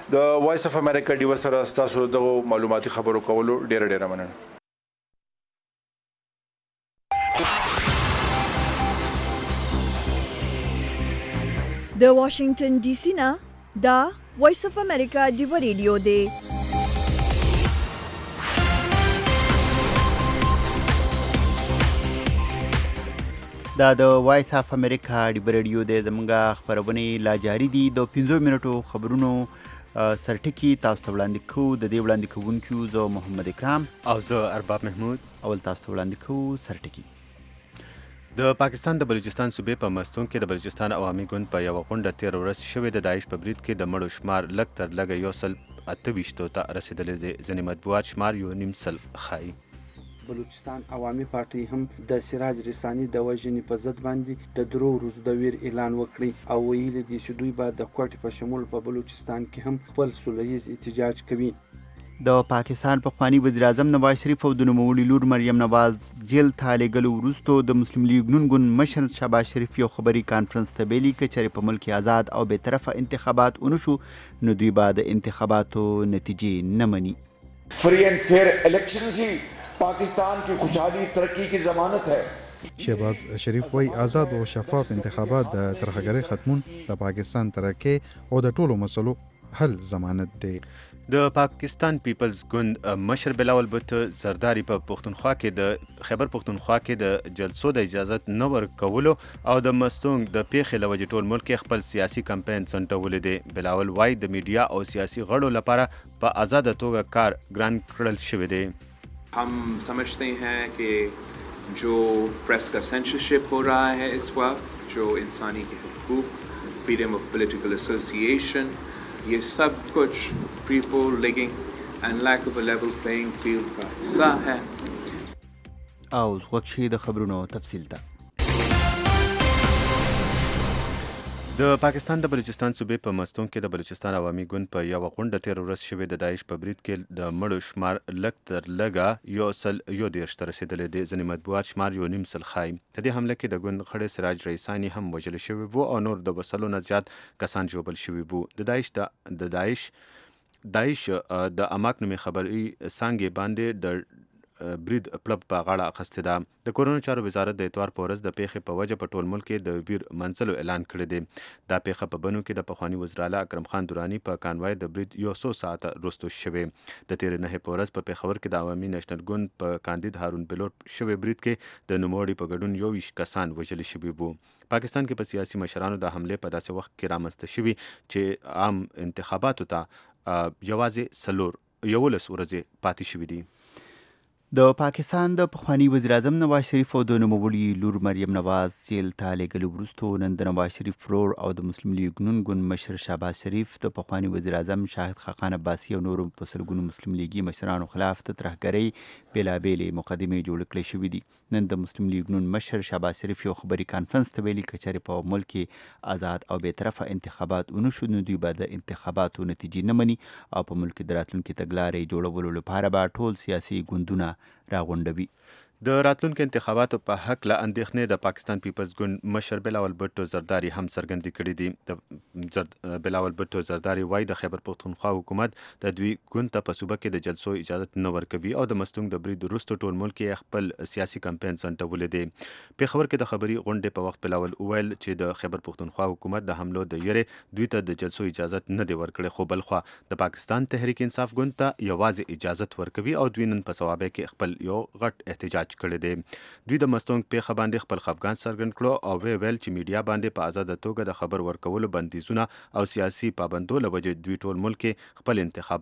د وایس اف امریکا ډیو سره تاسو د معلوماتي خبرو کولو ډیره مننه. د واشنگټن ډي سي نه دا وایس اف امریکا ډیو ریډیو دی. دا د وایس اف امریکا ډیو ریډیو دی. زموږ خبرونه لا جاری دي. د 15 منټو خبرونو سرټکی تاسو ته وړاندې کوو. د دې وړاندې کوونکو زه محمد اکرام او زه ارباب محمود. اول تاسو ته وړاندې کوو سرټکی. د پاکستان د بلوچستان صوبې په مستون کې د بلوچستان عوامي ګوند په یوه غونډه تېره ورځ شوې د داعش په برید کې د مړو شمار لږ تر لږه 128 ته رسېدلی دی. ځینې مطبوعات شمار 1.5 ښایي. بلوچستان عوامي پارټۍ هم د سراج رساني د وژنې په ضد باندې د 3 ورځو د ویر اعلان وکړي او ویلي دي چې دوی به د کوټې په شمول په بلوچستان کې هم خپل سوله ییز احتجاج کوي. د پاکستان پخوانی وزیر اعظم نواز شریف او د نوموړي لور مریم نواز جیل ته لېږلو وروسته د مسلم لیګ نون ګوند مشر شهباز شریف یو خبري کانفرنس ته ویلي که چېرې په ملک آزاد او بې طرفه انتخابات ونه شو نو دوی به د انتخاباتو نتیجې نه مني. Free and fair elections ही पाकिस्तान की खुशहाली तरक्की की ज़मानत है. شهباز شریف وایي آزاد او شفاف انتخابات د ترهګرۍ ختمون د پاکستان ترقی او د ټولو مسلو حل ضمانت دی. د پاکستان پیپلز ګوند مشر بلاول بوټو زرداری په پښتونخوا کې د خیبر پښتونخوا کې د جلسو د اجازت نه ورکولو او د مستونګ د پیښې له وجې ټول ملک خپل سیاسي کمپاین سنټولی دی. بلاول وایي د میډیا او سیاسي غړو لپاره په آزاده توګه کار ګران کړل شوی دی. हम समझते हैं कि जो प्रेस का सेंसरशिप हो रहा है इस वक्त, जो इंसानी के हुकूक, फ्रीडम ऑफ पॉलिटिकल एसोसिएशन, ये सब कुछ people living and lack of a level playing field का हिस्सा है. او وقتی د خبرونو تفصیل ته د پاکستان د بلوچستان صوبې په مستون کې د بلوچستان عوامي ګوند په یوه غونډه تېره ورځ شوې د داعش په برید کې د مړو شمار لږ تر لږه 130 ته رسېدلی دی. ځینې مطبوعات شمار 1.5 ښایي. په دې حمله کې د ګوند غړی سراج رئیساني هم وژل شوي وو او نور د 200 نه زیات کسان ژوبل شوي وو. د داعش د اماک نومي خبري څانګې باندې د برید پلب په غاړه اخیستې ده. د کورونو چارو وزارت د اتوار په ورځ د پیښې په وجه په ټول ملک کې د ویر منځلو اعلان کړی دی. دا پیښه په بنو کې د پخواني وزیر اعلی اکرم خان دراني په کانوای د برید 100 ساعته وروسته شوې. د تېرې نهې په ورځ په پېښور کې د عوامي نیشنل ګوند په کاندید هارون بلوټ شوې برید کې د نوموړي په ګډون 21 کسان وژل شوي وو. پاکستان کې په سیاسي مشرانو د حملې په داسې وخت کې رامنځته شوي چې عام انتخاباتو ته یوازې 11 ورځې پاتې شوي دي. د پاکستان د پخوانی وزیر اعظم نواز شریف او د نوموړي لور مریم نواز جیل ته لېږلو وروسته نن د نواز شریف ورور او د مسلم لیګ نون ګوند مشر شهباز شریف د پخوانی وزیر اعظم شاهد خاقان عباسي او نورو په سلګونو مسلم لیګي مشرانو خلاف د ترهګرۍ بېلابېلې مقدمې جوړې کړې شوي دي. نن د مسلم لیګ نون مشر شهباز شریف یو خبري کانفرنس ته ویلي که چېرې په ملک کې آزاد او بې طرفه انتخابات ونه شو نو دوی به د انتخاباتو نتیجې نه مني او په ملک کې د راتلونکي تګلارې جوړولو لپاره به ټول سیاسي ګوندونه راغونډوي. د راتلونکو انتخاباتو په هکله اندېښنې د پاکستان پیپلز ګوند مشر بلاول بوټو زرداری هم څرګندې کړې دي. د بلاول بوټو زرداری وایي د خیبر پښتونخوا حکومت د دوی ګوند ته په صوبه کې د جلسو اجازت نه ورکوي او د مستونګ د برید وروسته ټول ملک یې خپل سیاسي کمپاین سنټولی دی. پېښور کې د خبري غونډې په وخت بلاول وویل چې د خیبر پښتونخوا حکومت د حملو د یېرې دوی ته د جلسو اجازت نه دی ورکړی، خو بلخوا د پاکستان تحریک انصاف ګوند ته یوازې اجازت ورکوي او دوی نن په صوابۍ کې خپل یو غټ احتجاج کړی دی. دوی د مستونګ پیښه باندې خپل خفګان څرګند کړو او ویل چې میډیا باندې په آزاده توګه د خبر ورکولو بندیزونه او سیاسي پابندو له وجې دوی ټول ملک خپل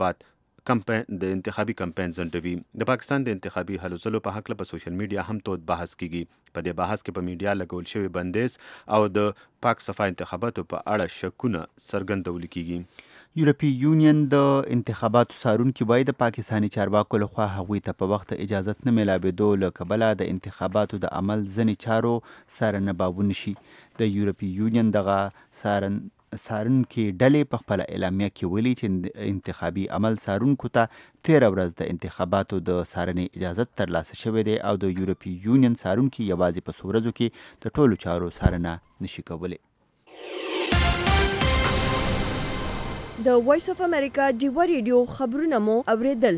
د انتخابي کمپاین ځنډوي. د پاکستان د انتخابي هلو ځلو په هکله په سوشل میډیا هم تود بحث کیږي. په دې بحث کې په میډیا لګول شوی بندیز او د پاک صفا انتخاباتو په اړه شکونه څرګندول کیږي. یورپی یونین د انتخاباتو څارونکي وایي د پاکستاني چارواکو لخوا هغوی ته په وخت اجازت نه میلاوېدو له کبله د انتخاباتو د عمل ځینې چارو څارنه به ونشي. د یورپی یونین دغه څارونکي ډلې په خپله اعلامیه کې ویلي چې انتخابي عمل څارونکو ته 13 ورځ د انتخاباتو د څارنې اجازت ترلاسه شوی دی او د یورپی یونین څارونکي یوازې په څو ورځو کې د ټولو چارو څارنه نشي کولی. د وایس اف امریکا ډیوا ریډیو خبرونه مو اوریدل.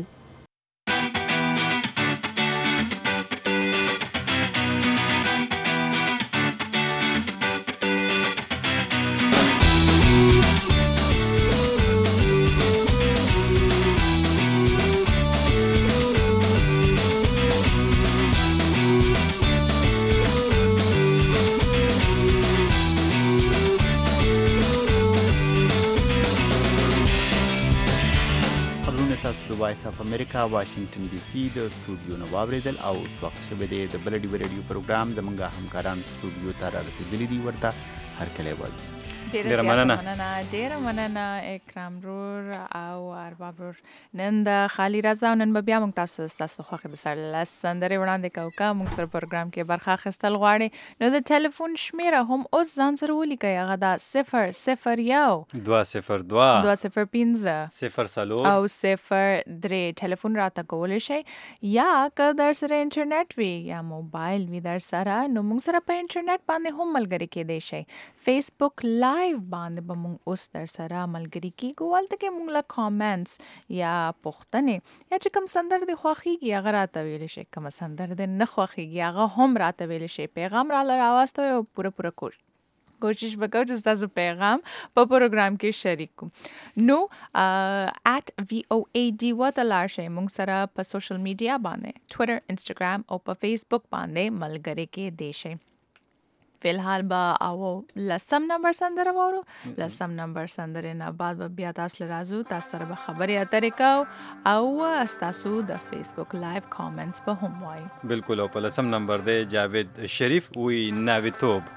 وایس اف امریکا واشنگټن ډي سي د سټوډیو نه واوریدل او اوس وخت شوی دی د بل ډیوا ریډیو پروګرام زمونږ همکاران سټوډیو ته را رسیدلي دي ورته هرکلی وایي. ډیره مننه اکرام رور او ارباب رور. نن د خالی رضا نن به بیا موږ تاسو خوښه د سر لس سندرې وړاندې کوو که موږ سره پروګرام کې برخه اخیستل غواړئ نو د ټلیفون شمیره هم اوس ځان سره ولیکئ. هغه دا 001 202 205 04 او 03 ټلیفون راته کولی شئ یا که در سره انټرنیټ وي یا موبایل وي در سره نو موږ سره په انټرنیټ باندې هم ملګري کېدی شئ. فیسبوک لایو باندې به موږ اوس در سره ملګري کېږو. هلته کې موږ له کامنټس یا پوښتنې یا چې کوم سندر دې خوښېږي هغه راته ویلی شئ، کومه سندر دې نه خوښېږي هغه هم راته ویلی شئ. پیغام راله راواستوئ او پوره کوشش وکړو چې ستاسو پیغام په پروګرام کې شریک کړو. نو @VOA ته لاړ شئ. موږ سره په سوشل میډیا باندې ټویټر، انسټاګرام او په فیسبوک باندې ملګري کېدی شئ. فلحال به او لسم نمبر سندره وورو. لسم نمبر سندره نه بعد به بیا تاسو لرازو تاسو سره به خبرې اترې کوو او تاسو د فیسبوک لایو کامنټس به هم وایي. بالکل. او په لسم نمبر دی جاوید شریف وی ناویتوب.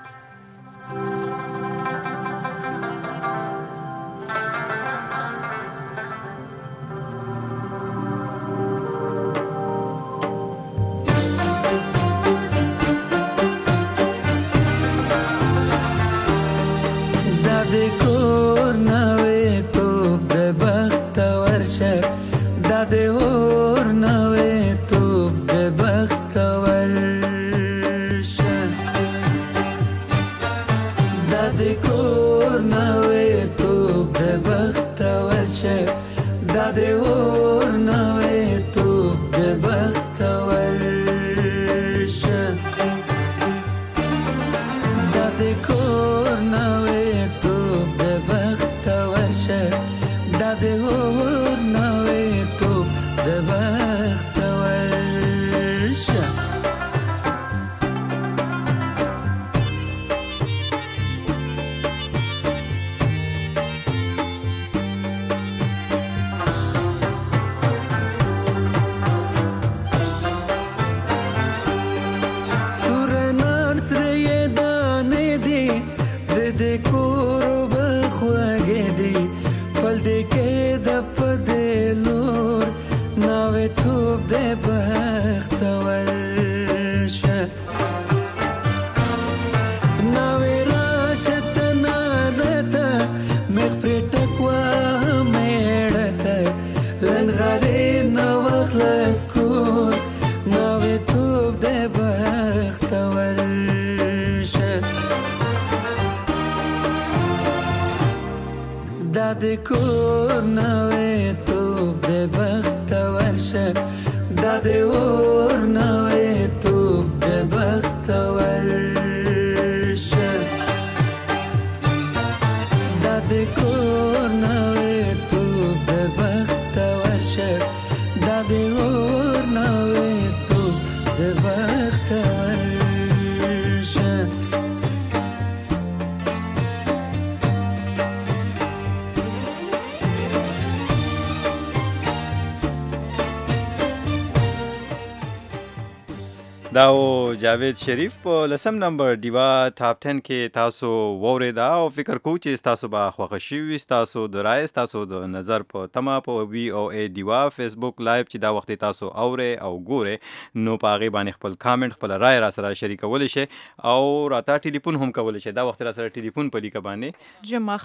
دا او جاوید شریف په لسم نمبر دیوا ټاپ 10 کې تاسو ووریدا او فکر کوم چې تاسو به خوښ شي تاسو د رائے تاسو د نظر په تما په وی او ای دیوا فیسبوک لایو چې دا وخت تاسو اوره او ګوره نو پاغي باندې خپل کامنټ خپل رائے را سره شریکول شي او راته ټلیفون هم کول شي. دا وخت را سره ټلیفون په لیکه باندې جمعه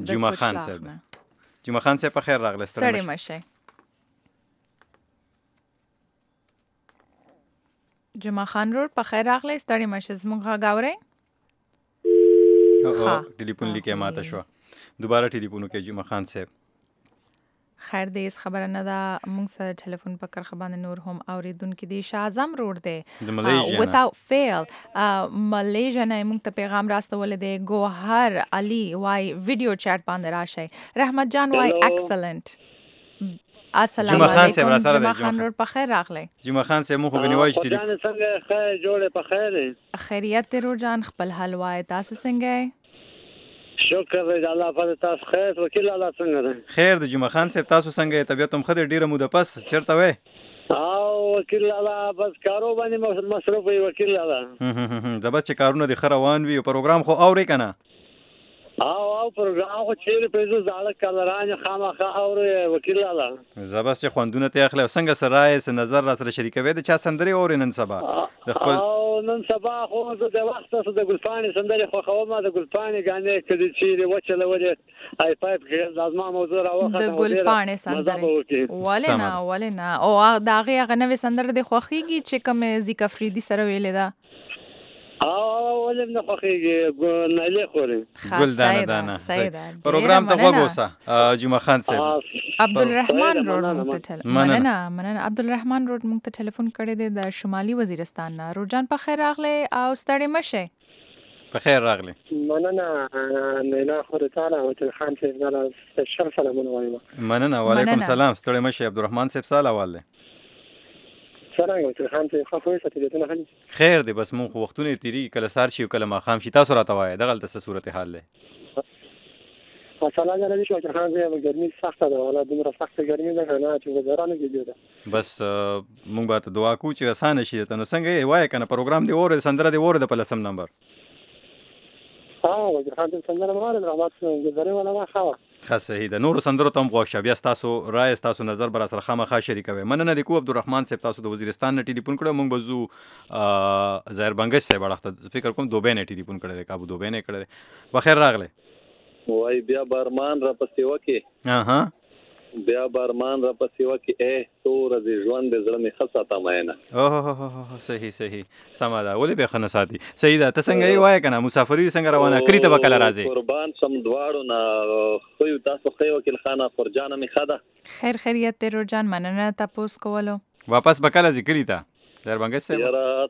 خان صاحب په خیر راغله. ستړي مشه جمعه خان رور په خیر راغلی. ستړي مشه زموږ غاوري ټلیفون لیکه ماته شو. دوباره ټلیفون وکړئ جمعه خان صاحب. خیر دی اس خبره نه ده. موږ سره ټلیفون په کرخه باندې نور هم اوریدونکي دي. شاه اعظم روډ دی د ملیزیا without fail ملیزیا نه موږ ته پیغام راستول دی. ګوهر علي وای ویډیو چیټ باندې راشي. رحمت جان وای ایکسلنٹ. السلام علیکم جمعه خان روډ په خیر راغلی. جمعه خان صاحب مو خو غنی وای چې جان څنګه خیر جوړه په خیر خیریت دی روډ جان خپل حال وای تاسو څنګه؟ شکر دی الله په تاسو خیر وکیل الله څنګه ده؟ خیر د جمعه خان صاحب تاسو څنګه طبيعت هم خدای ډیره مو د پس چیرته وې؟ او وکیل الله بس کارو باندې مصروف وي وکیل الله. زبر چې کارونه د خروان وي پروګرام خو اوري کنه؟ او پروګرام خو چیرې په زړه کلران خامخا اوري وکیل الله. زبر چې خوندونه ته اخلي څنګه سره سره نظر را سره شریکوي د چا سندري اوري نن سبا د خپل نن سبا خو د وخت څخه د ګلپانی سندري خو ما د ګلپانی غانې کدي چې وچلولې آی پایپ کې لازمه موضوع راوخته د ګلپانی سندري ولنا او دا هغه نوې سندره د خوخيږي چې کوم زیکا فریدي سره ویلې ده ولم نه خوخيږي نه له خوري ګلدانه پروګرام ته وګوسه جمعه خان صاحب. عبدالرحمن روډ مننه عبدالرحمن روډ موږ ته ټلیفون کړی دی د شمالي وزیرستان نه. روجان په خیر راغلی او ستړي مشه. په خیر راغلی. مننه نه خوري تعالی او خان صاحب نه شرف سلامونه وایم. مننه وعلیکم السلام ستړي مشه. عبدالرحمن صاحب سلام والله. څنګه خان صاحب خو څه ته دې نه خیر دی بس مونږ وختونه تیری کله سار شي کله ما خام شي تاسو راته وای دغه ته صورت حال له مثلا نه شو چې خان صاحب ګرمي سخته ده ولا دومره سخته ګرمي ده نه چې وزرانه کېږي ده بس مونږ به ته دعا کوو چې اسانه شي ته نو څنګه وای کنه پروګرام دی اور سندره دی اور د پلسم نمبر وزیر خان صاحب سندره ماره رحمت ګذرې ولا ما خوا خاص صحیح ده. نور سندرو تم غوښه بیا تاسو رائے تاسو نظر بر سره خامخا شریکوي. مننه د کو عبدالرحمن صاحب تاسو د وزیرستان نه ټلیفون کړو مونږ بزو ظاهر بنگش صاحب اړه فکر کوم دوبه نه ټلیفون کړی دی کابو دوبه نه کړی. بخیر راغله. وای بیا بارمان را پسې وکي بیا بارمان را پسې وکي تور د ژوند د زړه می خاصه تماینه اوه صحیح سما ده ولې به خنه ساتي صحیح ده. ته څنګه یې وای کنه مسافری څنګه روانه کړی ته وکړه راځي قربان سم دواړو نه خو تاسو خو وکیل خانه فرجانه می خده خیریت ته روجان مننه تاسو کولو واپس بکاله ذکر تا در بنگش صاحب یاره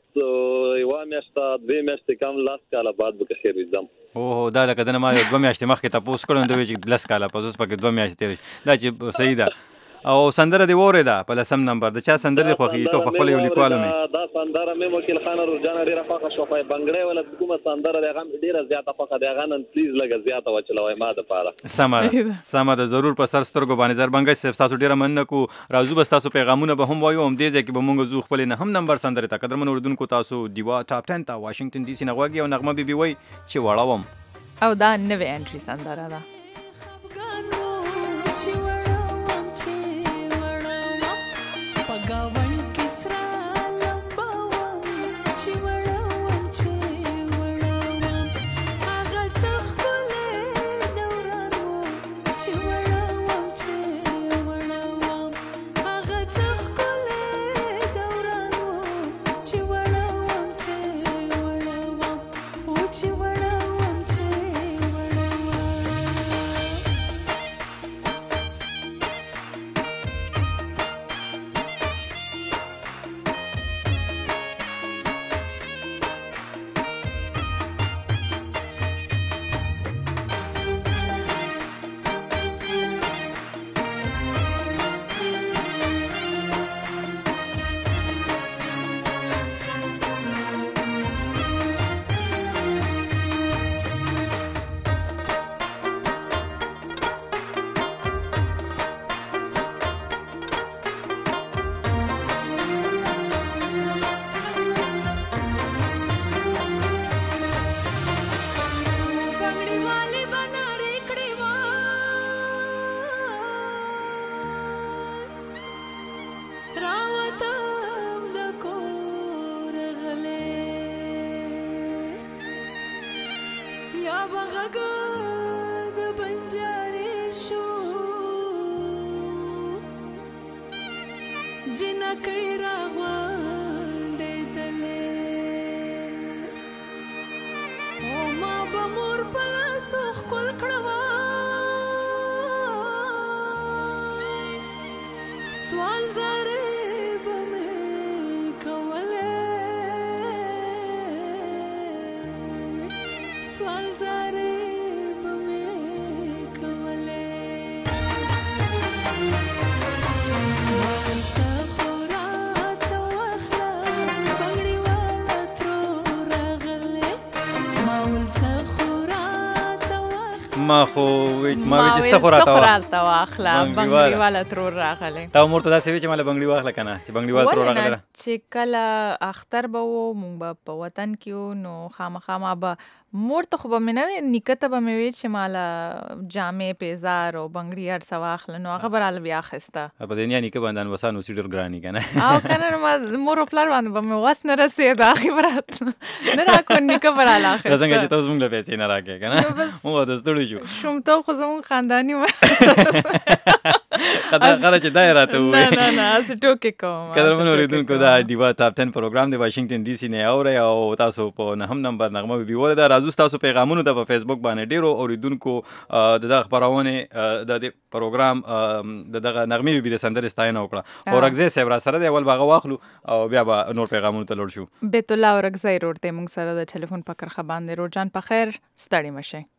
یو میاشته دوه میاشتې کم لاس کاله بعد به خیر وځم. اوه دا لکه دنه ما 2 میاشتې مخکې تاسو کړو نو چې لاس کاله پس اوس پکې 2 میاشتې تیر دا چې صحیح ده. او سندره دی وره ده په لسم نمبر د چا سندره خو ته په خپل یو لیکوالو مې دا سندره مې وکیل خان روزانه ډیره خوښه شو په بنگړې ولا کومه سندره دی غم ډیره زیاته خوښه دی غنن پلیز لګه زیاته وچلوي ما د پاره سم ده ضرور په سر سترګو باندې زر بنگش صاحب تاسو ډیره مننه کو راځو بس تاسو پیغامونه به هم وایو هم دې ځکه به مونږ زو خپل نه هم نمبر سندره تا قدرمن اردوونکو تاسو دیوا ټاپ 10 تا واشنگټن ډي سي نغواږي او نغمه بي وای چې وړاوم او دا نوې انټري سندره ده. او ما بمور پلاس خپل کړوا سوال زاره به مې کولې سوال زاره به مې کولې څه خورات واخله بنګړي والا ترور راغله ما ول څه خورات واخله ما خو څه خورات واخله بنګړي والا ترور راغله تا مورته داسې وی چې مال بنګړي واخله کنه چې بنګړي والا ترور راغله چې کله اختر به وو مونږ په وطن کې نو خامخا ما به مور ته خو به مې نه وی نیکه ته به مې وی چې مالا جامې پیزار او بنګړي هر څه واخله نو هغه به راله بیا اخیسته په دنیا نیکه باندې انوسان اوسې ډېر ګراني کنه او کنه نو ما مور او پلار باندې به مې وس نه رسېده هغې به نه راکړو نیکه به راله اخیسته څنګه چې ته اوس مونږ له پیسې نه راکړې که نه مونږ به د ستړي شو شومتوب خو زمونږ خانداني خره چې دا یې راته ووایي نه هسې ټوکې کوم قدرمنو اورېدونکو دا ډیوا ټاپ 10 پروګرام د واشنګټن ډي سي نه اورئ او تاسو په 9 نمبر نغمه بیبیوله ده راځو ستاسو پیغامونو ته په فیسبوک باندې ډېرو اورېدونکو د دغه خپرونې د پروګرام د دغه نغمې بیبي د سندرې ستاینه وکړه اورکزی صاحب را سره دی اول به هغه واخلو او بیا به نور پیغامونو ته لوړ شو بیت الله اورکزی روډ دی موږ سره د ټلیفون په کرښه باندې روډ جان په خیر ستړي مه شئ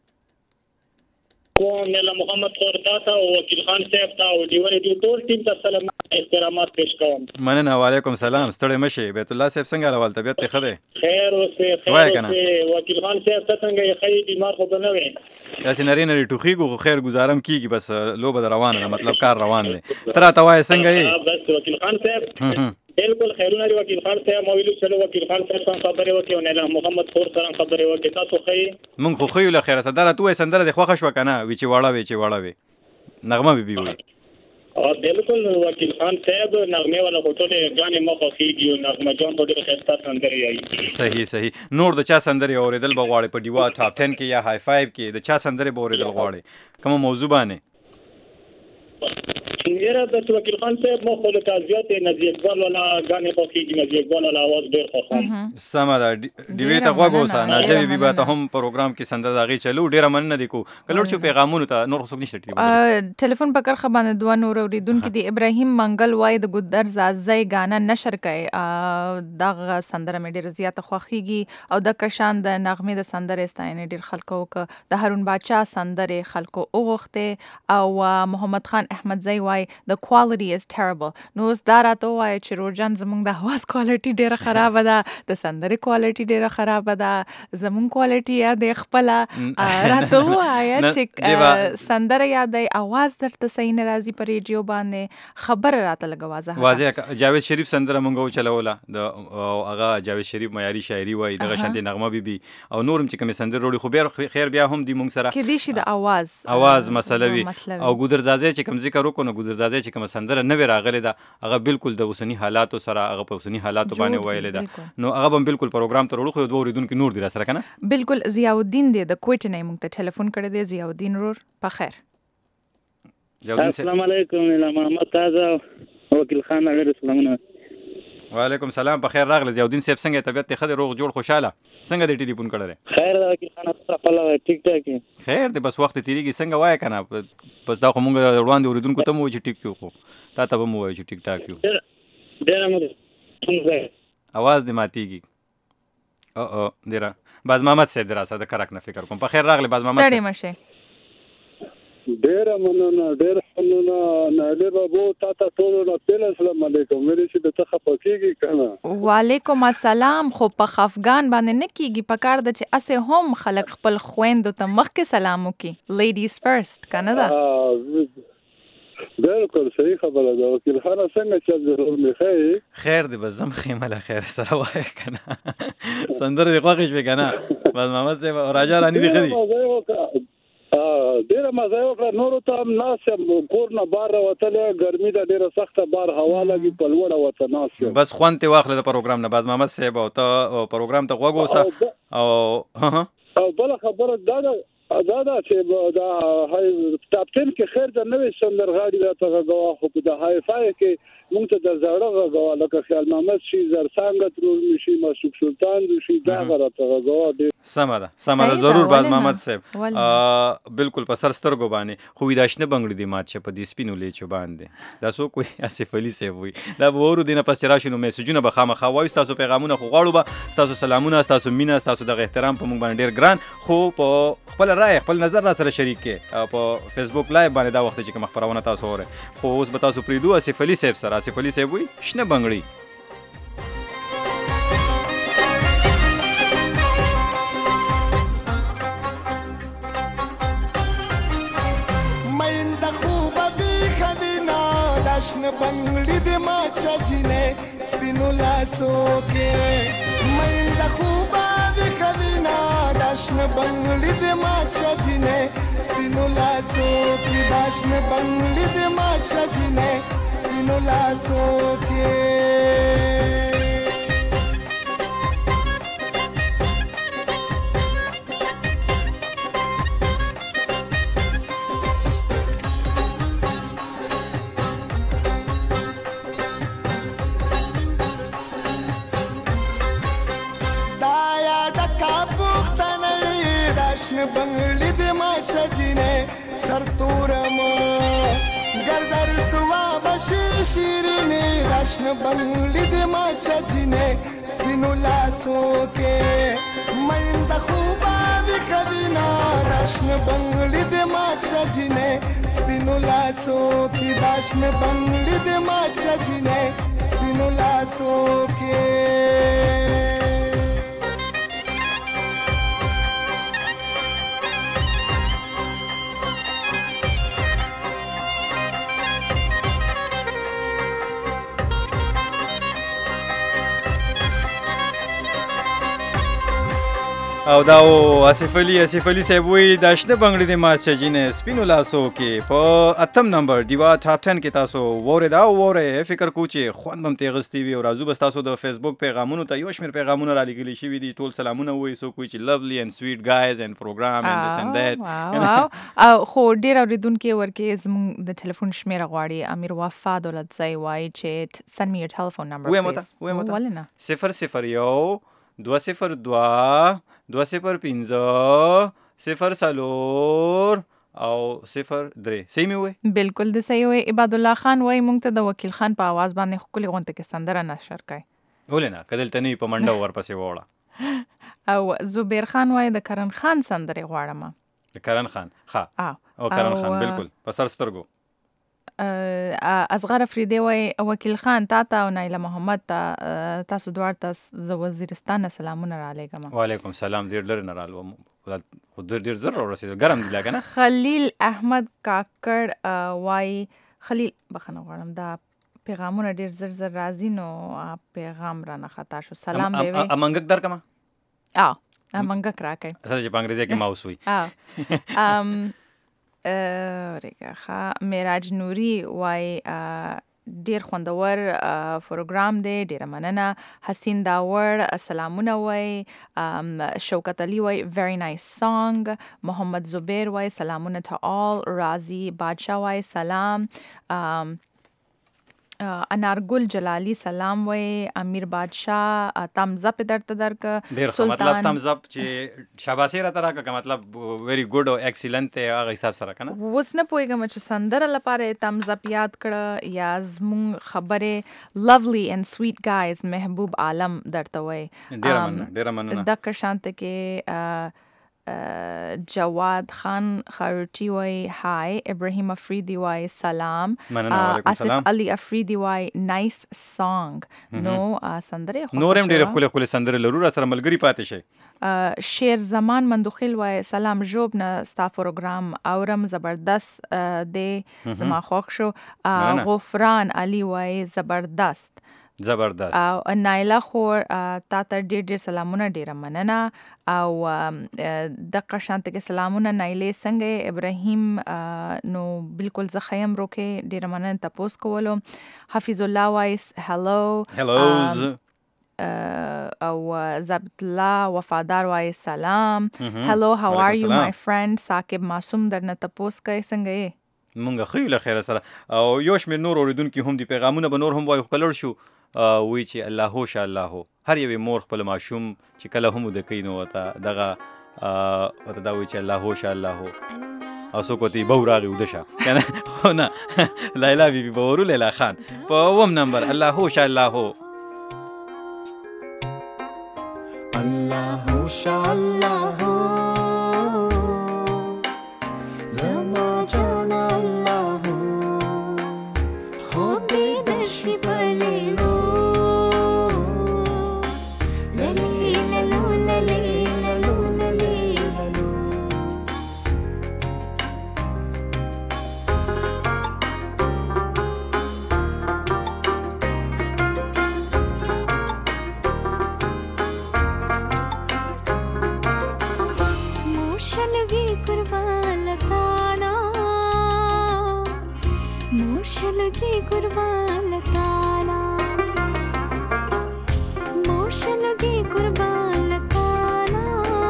مولا محمد خور تاسو او وکیل خان صاحب ته او دیوال دی ټول ټیم ته سلام احترامات پېښ کوم مننه وعلیکم سلام ستړي مشي بیت الله صاحب څنګه حال طبيعت ته خده خیر اوسه وکیل خان صاحب څنګه یې خې بیمار خو نه وي یا سيناري ټوخيګو خیر گزارم کیږي بس لوبه روانه مطلب کار روان دی تر ته وای څنګه یې بس وکیل خان صاحب بالکل خیرونه دی وکیل خان صاحب مویل سره وکیل خان صاحب خبرې وکي او نه محمد خور سره خبرې وکي تاسو خې مونږ خو خې له خیره صدره توې سندره د خوښ شو کنه وی چې واړه وی نغمه بیبي وی او بالکل وکیل خان صاحب نغمه ولا هوټل غانې مخه کیږي نغمه جان ته ډېر خسته سندره یې صحیح نور د چا سندره اوریدل بغواړي په ډیوا ټاپ 10 کې یا های 5 کې د چا سندره اوریدل غواړي کوم موضوع باندې میرا د وکیل خان صاحب مو خو له تعزیت نزی اقبال ولا غانې خو کیږي نزی اقبال ولا आवाज ډېر خوښم سم دا دیوی ته غوښه نازي بیبي ته هم پروګرام کې سندره داغي چلو ډېر مننه دي کو کلوړ شو پیغامونو ته نور څوک نشته ټلیفون په کرخه باندې دوه نور اوریدونکو دی ابراهیم منګل وای د ګدر زازای غانا نشر کوي دغه سندره مې ډېر زیاته خوښیږي او د کشان د نغمه د سندره ستاینه ډېر خلکو د هارون باچا سندره خلکو اوغخته او محمد خان احمد زئی وای the quality is terrible نو دا راته وای چې روجان زمونږ د اواز کوالټي ډیره خراب ده د سندرې کوالټي ډیره خراب ده زمونږ کوالټي یا د خپل راته وای چې سندره یا د اواز درته صحیح نه راځي په ریډیو باندې خبر راته لګوازه واضح جاوید شریف سندره مونږ چلوله د هغه جاوید شریف معیاري شاعري وای دغه شانتي نغمه بیبي او نورم چې کوم سندره وروړي خو خیر بیا هم دی مونږ سره کې دي شي د اواز مسله وي او ګودر زازه چې کوم ذکر وکړو نو ګودر زازه چې کوم سندره نه راغلی دا هغه بالکل د اوسنی حالاتو سره هغه په اوسنی حالاتو باندې ویل دا نو هغه هم بالکل پروګرام ته وروړو خو دوه اوریدونکو نور دی سره کنه بالکل ضیاء الدین دی د کوټ نه مونږ ته ټلیفون کړی دی ضیاء الدین رور په خیر السلام علیکم محمد تازه وکیل خان غیر سلامونه وعلیکم سلام په خیر راغلی ضیاء الدین صاحب څنګه طبيعت ته خدای روغ جوړ خوشاله څنګه دې ټلیفون کړی خیر دا وکیل خان خپل ټیک ټاک خیر دې بس وخت تیریږي څنګه وای کنه بس دا خو مونږ وړاندې اوریدونکو ته مو چې ټیک کیو خو تا ته مو وای چې ټیک ټاک کیو ډیر مو आवाज دې ماتيږي او ډیر باز محمد صاحب دراسه د کرک نه فکر کوم په خیر راغلی باز محمد ستړي مشه ډیر مننه نه له بابو تاسو ټول له پیل السلام علیکم مې چې د څه پکېږي کنه وعلیکم السلام خو په افغان باندې نه کیږي پکار د چې اسه هم خلک خپل خويند ته مخ کې سلام وکي لیډیز فرست کنه دا بالکل صحیح خبره ده وکیل خان څنګه چې ضرور مخې خیر دی بس زم خیمه له خیر سره وای کنه سندره دی خوښ شي کنه بس محمد صاحب راجا رانی دی خدي ډیره مزه وکړه نور ته هم ناسم کور نه بار وتله ګرمي ده ډیره سخته بار هوا لګي په لوړه وته ناسم بس خوانته واخله د پروګرام نه باز محمد صاحب او ته پروګرام ته غوږ وسه او بل خبره دا دا چې دا هاي ټاپ 10 کې خیر د نوې سندرغاړي راته غوا خو په د هاي فای کې مونږ ته د زړه غوا لکه خیال محمد شي زرسانګ ترور شي مسعود سلطان شي دا راته غوا سمه ضرور باز محمد صاحب بالکل په سر سترګو باندې خو ویداشنه بنگړي دی مات شه په دې سپینو لیچو باندې دا سو کوئی اسف علي صاحب وي دا ورو دینه پس راشنو میسجونه به خامخا وایو تاسو پیغامونه خو غواړو به تاسو سلامونه تاسو مینا تاسو د احترام په مونږ باندې ډیر ګران خو په خپل رائے خپل نظر را سره شریک کې په فیسبوک لایو باندې دا وخت چې کوم خبرونه تاسو وره خو اوس به تاسو پریدو اسف علي صاحب سره اسف علي صاحب وي شنه بنگړي داشن بنگلی دی ما چجینه سپینو لاسو کې مین د خوبا دی خدینا داشن بنگلی دی ما چجینه سپینو لاسو کې داشن بنگلی دی ما چجینه سپینو لاسو کې بنگلی دی ما سجینه سر تورم گردر سوا بشی شیرینی راشن بنگلی دی ما سجینه سپینو لاسو کې مین د خوبا وی کبینا راشن بنگلی دی ما سجینه سپینو لاسو کې راشن بنگلی دی ما سجینه سپینو لاسو کې او دا اسف علي صاحب وي د شنه بنگړي د ما چجینه سپینو لاسو کې په اتم نمبر دیوا ټاپ 10 کې تاسو وره فکر کو چې خوند هم تیغستی وي او راځو بس تاسو د فیسبوک پیغامونو ته یو شمیر پیغامونه را لګیلی شي دي ټول سلامونه وي سو کوئی چې لولی اند سویټ گایز اند پروګرام اند دس اند دیٹ او خو ډیر اوریدونکو ورکه زموږ د ټلیفون شمیره غواړي امیر وفا دولت ځای وای چې send me your telephone number please ولنه 001 202 205 0 4 او 03 صحیح می وای بالکل د صحیح وای عباد الله خان وای مونږ ته د وکیل خان په आवाज باندې خپل غونته کې سندره نشر کای ولنه کدل تنی په منډه ورپسې وړه او زبیر خان وای د کرن خان سندره غواړم د کرن خان ها او کرن خان بالکل په سر سترګو اصغر افریدی وای وکیل خان تا او نایله محمد تاسو دوار تاسو وزیرستان سلامونه را علیکم وعلیکم سلام ډیر لر نه رالو خو ډیر زر ورسېد ګرم دی لګنه خلیل احمد کاکړ وای خلیل بخنه غواړم دا پیغامونه ډیر زر راځي نو پیغام را نه خطا شو سلام دی وی امنګک در کما امنګک راکای اساس چې په انګریزي کې ماوس وي ریګه معراج نوري وای ډیر خوندور پروګرام دی ډیر مننه حسین داور سلامونه وای شوکت علي وای very nice song محمد زبیر وای سلامونه to all رازی بادشاہ وای سلام انارګل جلالی سلام وای امیر بادشاہ تمز اپ درک سلطان مطلب تمز اپ چې شاباسي را ترا کا مطلب ویری ګډ او ایکسلنت هغه حساب سره کنه وس نه پويګم چې سندره لپاره تمز اپ یاد کړه یا زمون خبره لولی اند سویټ گایز محبوب عالم درته وای ډیر مننه د کشانت کې جواد خان خارچی وای هاي ابراهيم افریدی وای سلام آصف علي افریدی وای نایس سانګ نو سندره نورم ډېر خپل سندره لرو سره ملګری پاتې شي شیر زمان مندوخیل وای سلام جوب نه ستا پروګرام اورم زبردست دی زما خوښ شو غفران علي وای زبردست او نایلا خور تا ته ډېر سلامونه ډېر مننه او د قشانت کې سلامونه نایلې څنګه ابراهیم نو بالکل زه خیم روکه ډېر مننه تاسو کولو حفیظ الله وایس هلو او ضبط الله وفادار وای سلام. هلو هاو آر یو مای فرند. ثاقب معصوم درنه تپوس کوي څنګه یې؟ مونږ ښه یو له خیره سره. او یو شمېر نور اورېدونکي هم دي پیغامونه به نور هم وایو خو کلړ شو وایي چې الله هو شا الله هو. هر یوې مور خپل ماشوم چې کله هم وده کوي نو ورته دغه ورته دا وایي چې الله هو شا الله هو او څوک ورته بهو راغی وده شه که نه خو نه لیلا بیبي به ورو لیلا خان په 9 نمبر الله هو شا الله هو. الله هو شا الله هو زما جان الله هو خوب بیدر شی بلیلو للی للو للی للو للی للو मोशलगी कुर्बान लताना मोशलगी कुर्बान लताना मोशलगी कुर्बान लताना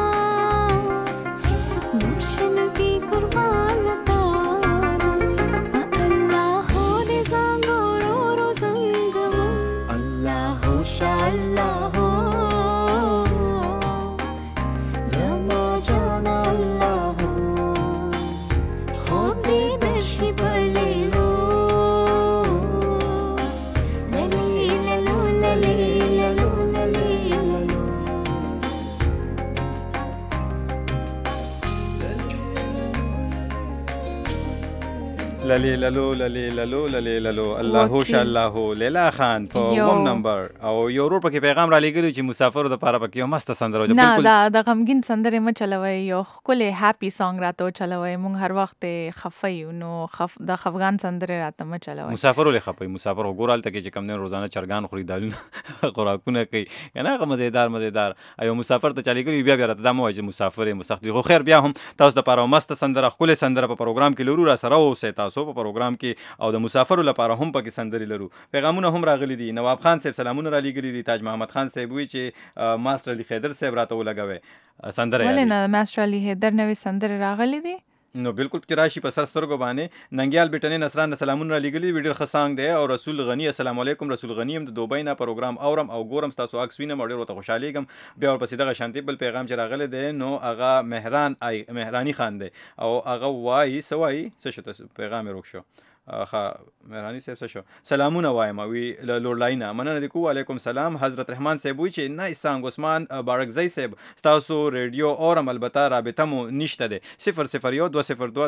मोशलगी कुर्बान लताना अल्लाह हो दे zango ro ro zangamo Allah ho sha Allah ho zama jana Allah ho خوب بیدر شی بلیلو للی للو للی للو للی للو للی للو للی للو للی للو الله هو شا الله هو. لیلا خان په 9 نمبر او یو ورور پکې پیغام را لېږلی چې مسافرو دپاره پکې یو مسته سندره نه دا د غمګین سندرې مه چلوئ. یو ښکلی هاپي سانګ راته وچلوئ. موږ هر وخت خفه یو نو د خفګان سندرې راته مه چلوئ. مسافر ولې خفه مسافر خو ګوره هلته کې چې کوم دی روزانه چرګان خوري دالونه خوراکونه کوي که نه هغه مزېدار یو مسافر ته چا لیکلي بیا راته دا مه وایي چې مسافر یې مسخت وي. خو خیر بیا هم تاسو دپاره مسته سندره ښکلې سندره په پروګرام کې لرو. را سره اوسئ تاسو په پروګرام کې او د مسافرو لپاره هم پکې سندرې لرو. پیغامونه هم راغلي دي. نواب خان صاحب سلامونه را لېږلي دي. تاج محمد خان صاحب وایي چې ماسټر علي خیدر صاحب راته ولګوئ سندره. ولې نه ماسټر علي حیدر نوې سندرې راغلي دي؟ نو بالکل چې راشي په سر سترګو باندې. ننګیال بیټنې نصران سلامونه را لېږلي دي. ډېر ښه سانګ دی. او رسول غني السلام علیکم. رسول غني هم د دوبۍ نه پروګرام اورم او ګورم ستاسو عکس وینم او ډېر ورته خوشحالېږم. بیا ورپسې دغه شانتې بل پیغام چې راغلی دی نو هغه مهراني خان دی او هغه وایي څه وایي څه شو پیغام یې روک شو مهراني صاحب څه شو سلامونه وایم وی لورلاینه مننه د کو علیکم سلام. حضرت رحمان صاحب وی چې نایس سانګ. عثمان بارکزی صاحب تاسو ریډیو اورم البته رابطه مو نشته ده 001 202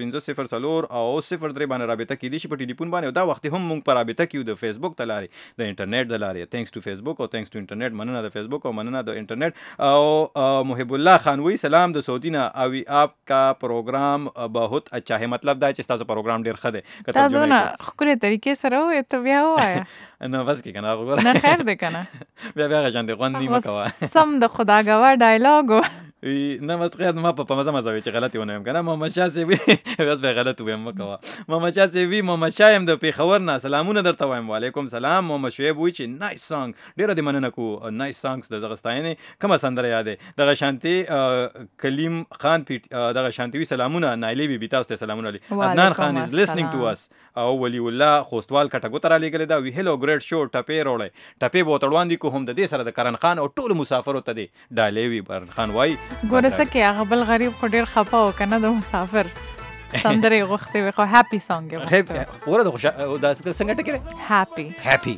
205 او 03 باندې رابطه کیدی شي په ټلیفون باندې. دا وخت هم موږ په رابطه کیو د فیسبوک د لارې د انټرنیټ د لارې. تھینکس ټو فیسبوک او تھینکس ټو انټرنیټ. مننه د فیسبوک او مننه د انټرنیټ. او محب الله خان وی سلام د سعودی نه او آپ کا پروگرام بہت اچھا ہے. مطلب دا چې تاسو پروګرام ډیر ښه دی. تاسو نه ښکلې طریقې سره وایې ته بیا ووایه. نه بس کې که نه وګوره نه خیر دی که نه بیا هغه شانتې خوند نیمه کوه سم د خداګوه ډایلاګ و. نه بس خیر ما په مزه وي چې غلطي ونه یم که نه. محمد شاه صاحب بس بیا غلط ویم مه کوه. محمد شاه صاحب محمد شاه یم د پېښور نه سلامونه درته وایم. وعلیکم سلام. محمد شعیب وایي چې نایس سانګ. ډېره دې مننه کوو. نایس سانګس د دغه ستاینې کومه سندره یاد دی دغه شانتې کلیم خان دغه شانتې وي سلامونه. نایلې بیبي تاسو ته سلامونه علی. عدنان خان از لیسنینګ ټو اس او ولی الله خوستوال کټګو ته رالیږلی دا وی هلو ګریټ شو ټپې روړی ټپې به ورته وړاندې کړو هم د دې سره د کرن خان او ټولو مسافرو ته دی ډالۍ وي. کرن خان وایي ګوره څه کې هغه بل غریب خو ډېر خفه و که نه د مسافر سندرې یې غوښتې وې خو هاپي سانګ یې غوښته وره د څنګه ټکې دی هاپي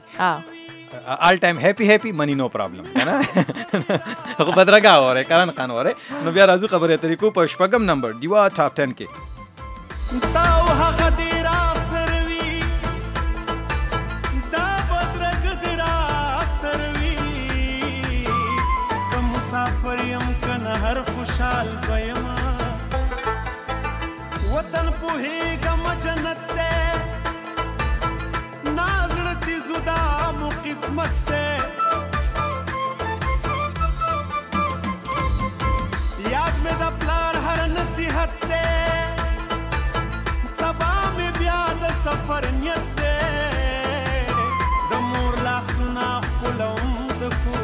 all time happy money no problem کنه خو بدرګه وره کرن خان وره. نو بیا راځو خبرې طریقو په 8 نمبر دیوا ټاپ 10 کې. تاو هغه دی را سروي دا بدرګ دی را سروي که مسافر یم کنه هر خوشحال بیم وطن پوهیږم جنت دی نازړتی زدا مو قسمت دی یاد مې د پلار هر نصیحت دی سفر نیت دی د مور لاسونه خپلوم د کور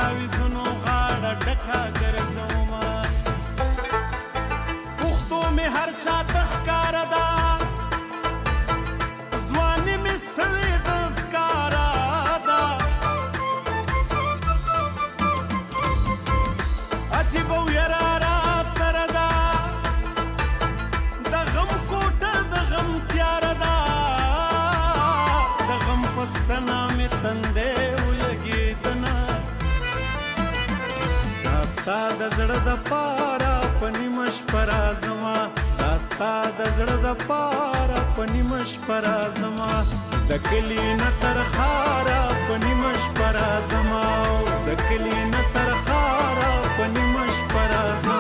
تعویزونو غاړه ډکه ګرځومه پښتو مې هر چا ته ښکاره ده ځواني مې سوې د ښکاره ده عجیبه ویره را سره ده د غم کوټه د غم تیاره ده د غم پستنه مې تندې ولګېدنه دا ستا د زړه د پاره په نیمه شپه راځمه دا ستا د زړه د پاره په نیمه شپه راځمه د کلي نه تر ښاره په نیمه شپه راځمه د کلي نه تر ښاره په نیمه شپه راځمه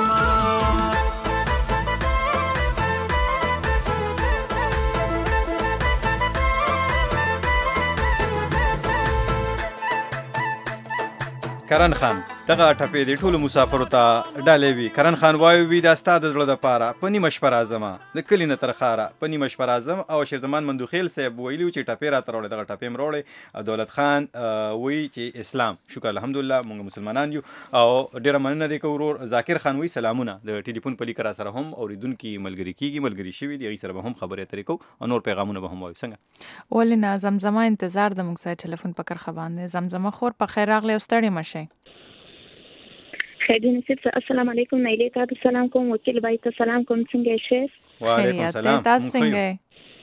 کرن خان دغه ټپې د ټولو مسافرو ته ډالې وي. کرن خان وایي دا ستا د زړه دپاره په نیمه شپه راځمه د کلي نه تر ښاره په نیمه شپه راځم. او شیرزمان مندوخیل صاحب ویلي و چې ټپې راته راوړې دغه ټپې م راوړې. دولت خان وایي چې اسلام شکر الحمدلله موږ مسلمانان یو. او ډېره مننه دی که ورور ذاکر خان وایي سلامونه د ټلیفون په لیک را سره هم اورېدونکي ملګري کېږي ملګري شوي دي هغوی سره به هم خبرې اترې کوو او نور پیغامونه به هم وایو. څنګه ولې نه زمزمه انتظار د موږ سره ټلیفون په کرښه باندې. زمزمه خور په خیر راغلی او ستړې مه شئ. خیری نصیب صاحب السلام علیکم. نیلی ته سلام کوم وکیل بای ته سلام کوم. څنګه یې شیخ؟ وعلیکم سلام. تاسو څنګه یې؟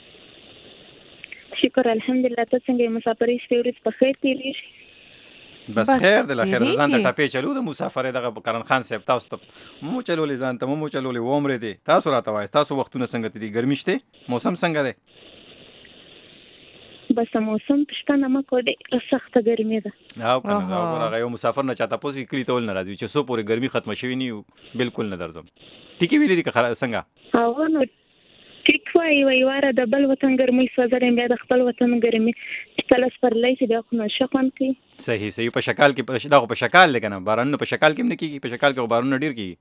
شکر الحمدلله. ته څنګه یې؟ مسافرۍ شپې ورځې په خیر تېرېږي؟ بس خیر دی له خیره ځان ته ټپې چلو د مسافرۍ دغه کرن خان صاحب تاسو ته مو چلولې ځان ته مو چلولې و عمرې دی. تاسو راته وایئ ستاسو وختونه څنګه تېري ګرمي شته موسم څنګه دی؟ بس موسم پښتنه مه کوه ډېره سخته ګرمي ده. او که نه هغه یو مسافر نه چا تپوس کلي ته ول نه راځي چې څو پورې ګرمي ختمه شوي نه یو بلکل نه درځم. ټیکې ویلې دي که څنګه؟ هغه نو ټیک وایي وایي واره د بل وطن ګرمۍ سوځلی بیا د خپل وطن ګرمي چې کله سپرلی شي بیا خو نشه خوند کوي. صحیح صحیح. په شکال کې دا خو په شکال دی که نه بارانونه په شکال کې هم نه کېږي. په شکال کې خو بارانونه ډېر کېږي.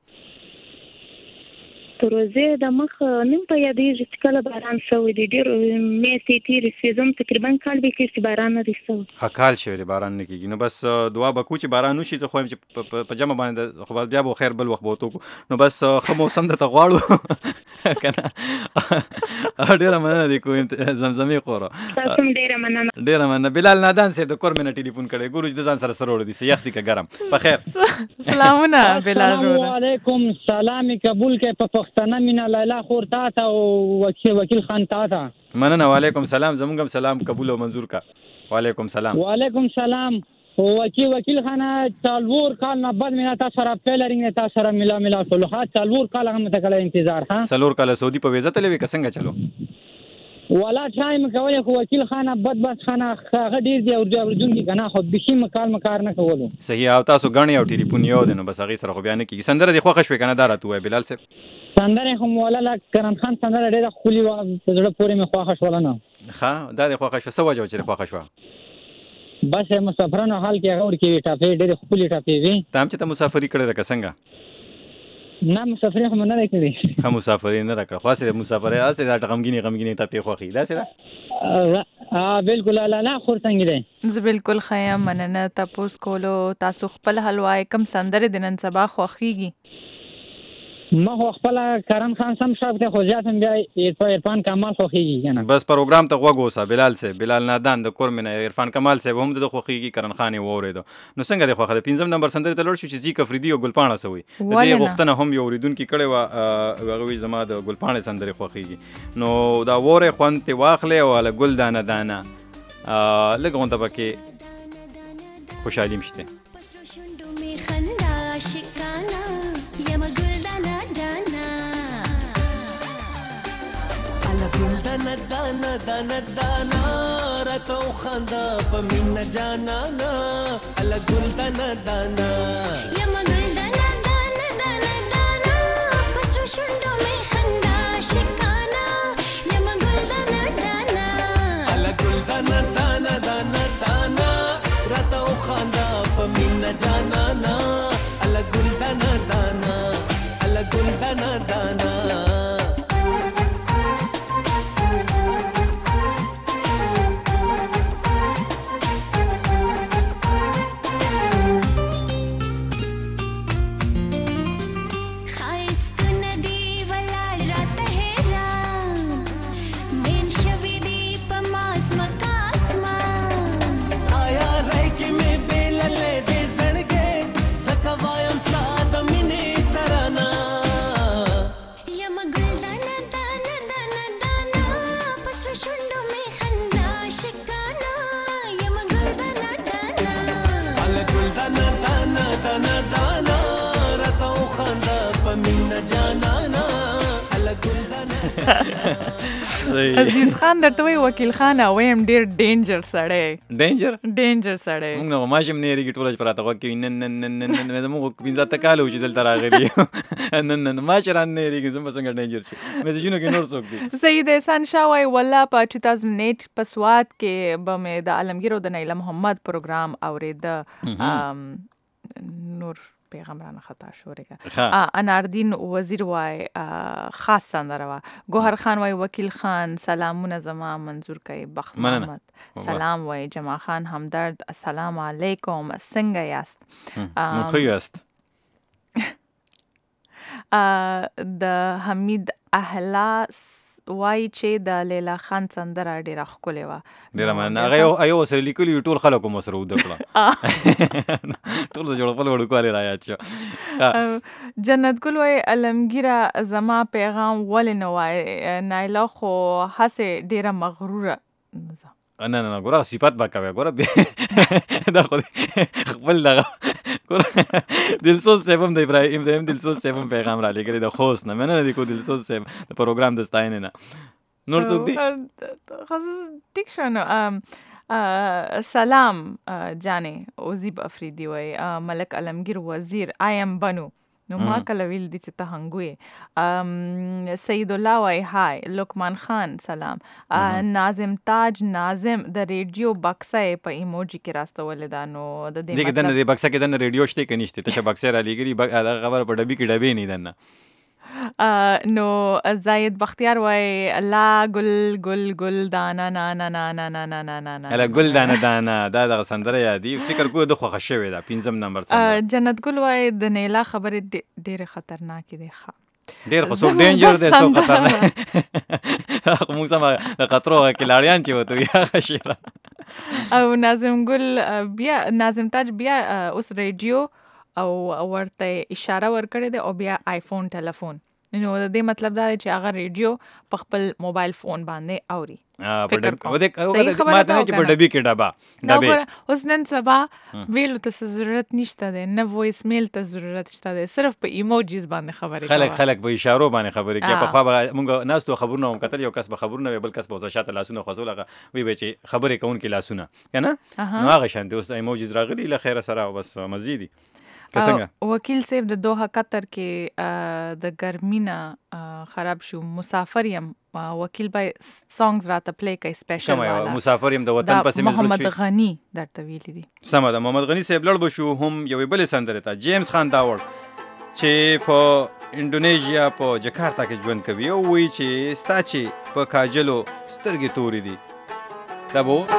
روزې د مخ نیم په یادېږي چې کله باران شوی دی ډېر میاشتې تېرې شوې زم تقریبا کال به کېږي چې باران نه دی شوی. ښه کال شوی دی باران نه کېږي. نو بس دعا به کوو چې باران وشي. زه خو وایم چې په جمع باندې خو بیا به خیر بل وخت به ورته وکړو. نو بس ښه موسم درته غواړو که نه. ډېره مننه دی کوم زمزمې خوره. تاسو هم ډېره مننه. ډېره مننه. بلال نادان صاحب د کور مې نه ټلیفون کړی ګورو چې د ځان سره سره وړو دي یخ دي که ګرم. په خیر سلامونه بلال وروره. السلام علیکم. سلام قبول کړئ په پښتنه مینه لیلا خور تا ته او وکیل خان تا ته مننه. وعلیکم سلام. زمونږ هم سلام قبول او منظور کا. وعلیکم سلام. وعلیکم سلام. وکیل خان څلور کال نه بعد مینه تاسو سره پیلرینګ نه تاسو سره ملا شولو. ها څلور کال هم ته کله انتظار. ها څلور کال سعودي په ویزه تللی وې که څنګه چلو؟ ولا ټایم کولی خو وکیل خان بد خان هغه ډېر دی او اورېدونکي که نه خو بیخي مکار نه کولو. صحیح. او تاسو ګڼې او ټلیفون یو دی نو بس هغې سره خو بیا نه کېږي. سندره دې خوښه شوې که نه دا راته ووایه بلال صاحب؟ سندره خو مولانا کرن خان سندره ډېره ښکلې وه په زړه پورې مې خوښه شوله. نه ښه دا دې خوښه شوه څه وجه وه چې دې خوښه شوه؟ بس مسافرانو حال کې هغه ورکې وې ټاپې ډېرې ښکلې ټاپې وې. ته هم چې ته مسافري کړې ده که څنګه؟ نه مسافري خو مې نه ده کړې. ښه مسافري نه ده کړه خو هسې د مسافرۍ هسې دا غمګینې ټپې خوښې داسې ده؟ بالکل لالا خور څنګه دی؟ زه بالکل ښه یم مننه. تپوس کولو تاسو خپل حل وایئ کوم سندرې د نن سبا خوښېږي؟ ما خو خپله کرن خان سم شوق دی خو زیات هم بیا عرفان کمال خوښېږي که نه. بس پروګرام ته غوږ اوسه بلال صاحب. بلال نادان د کور مې نه عرفان کمال صاحب هم د خوښېږي کرن خان یې واورېده. نو څنګه دی خوښه د 5 نمبر سندرې ته لوړ شو چې زیک افریدي او ګلپاڼه څه وایي. د دې غوښتنه هم یو اورېدونکي کړې وه هغه وایي زما د ګلپاڼې سندرې خوښېږي. نو دا وورې خوند ترې واخلې او هله ګل دانه دانه لږ غونته پکې خوشحالي هم شته. دانا دانا دانا دانا راتو خندا پمینه جانانا الا ګل دانا دانا یم ګل دانا دانا دانا دانا پسرو شوندو می خندا شکانا یم ګل دانا دانا الا ګل دانا دانا دانا دانا راتو خندا پمینه جانانا الا ګل دانا دانا الا ګل دانا دانا عزیز خان درته وی وکیل خان ویم ډیر ډینجر سړی ډینجر سړی موږ نو ماشم نه ریږي ټول پراته وکي نن موږ پینځه تکاله چې دلته راغلي نن ماشران نه ریږي زما څنګه ډینجر شي مې جنو کې نور څوک دي سید احسان شاه وای والله په 2008 په سواد کې به مې د عالمگیر او د نیله محمد پروګرام اورید نور پیغمبرانه خطا شورګه اناردین وزیر وای خاص سندره وا گوهر خان وای وکیل خان سلامونه زما منظور کای بخت محمد سلام وای جمع خان همدرد السلام علیکم څنګه یاست مخ یاست د حمید احلاس وای چې د لیلا خان سندره ډیره ښکلې وه ډیره مننه هغه یو سره لیکلي ټول خلکو مو سره وده کړه ټول د جوړ خپل وړوکوالی رایاد شو جنت ګل وای علمګیره زما پیغام ولې نه وای نایله خو هسې ډیره مغروره نه ګوره صفت به کوې ګوره دا خو خپل دغه ګوره دلسوز صاحب هم د ابراهیم دلسوز صاحب هم پیغام را لېږلی د خوست نه مې نه دی کو دلسوز صاحب د پروګرام د ستاینې نه نور څوک دی ټیک شو نو سلام جانې اوزیب افریدي وای ملک علمگیر وزیر ایم بنو نو ما کله ویل دي چې ته هنګوې سید الله وای هاي لقمان خان سلام ناظم تاج ناظم د ریډیو بکسه په ایموجی کې راستولې دا نو د دې مطلب دغه د بکسه کې د ریډیو شته کې نشته ته بکسه را لګري دا خبر په ډبي کې ډبي نه دنه نو زاید بختیار وای لا گل گل گل دانا نا نا نا نا نا نا نا نا الا گل دانا دانا دا دغه سندره یادی فکر کوی د خوښه شوی دا 5 نمبر سندره جنت ګل وای د نیلا خبره ډیره خطرناک دي ډیر خو څوک ډینجر دی څوک خطرناک موږ سم د خطرو کلاړیان چې وته یا خشره او ناظم ګل بیا ناظم تاج بیا اوس ریډیو او ورته اشاره ورکړې ده او بیا آیفون ټلیفون نو د دې مطلب دا دی چې هغه ریډیو په خپل موبایل فون باندې اوري فکر کوم ماته نه چې په ډبي کې ډبا ډبه اوس نن سبا ویلو ته ضرورت نشته دی نه وایس میل ته ضرورت شته دی صرف په ایموجیز باندې خبرې خلک په اشارو باندې خبرې کوي په خوا موږ ناستو خبرونه هم کتل یو کس به خبرونه بل کس په شاته لاسونه خصول هغه وی به چې خبرې کوونکې لاسونه کنه نو هغه شان دی اوس ایموجیز راغلي له خیره سره بس مزيدي وکیل صاحب د دوحه قطر کې د ګرمینه خراب شو مسافر یم وکیل بای سانګز راته پلی کوي سپیشل والا مسافر یم د وطن پسې محمد غنی درته ویلي دي سم ده محمد غنی صاحب لړ بشو هم یو بل سندره تا جیمز خان داور چې په انډونیشیا په جکارتا کې ژوند کوي او وی چې ستا چې په کاجلو سترګې تورې دي دا بو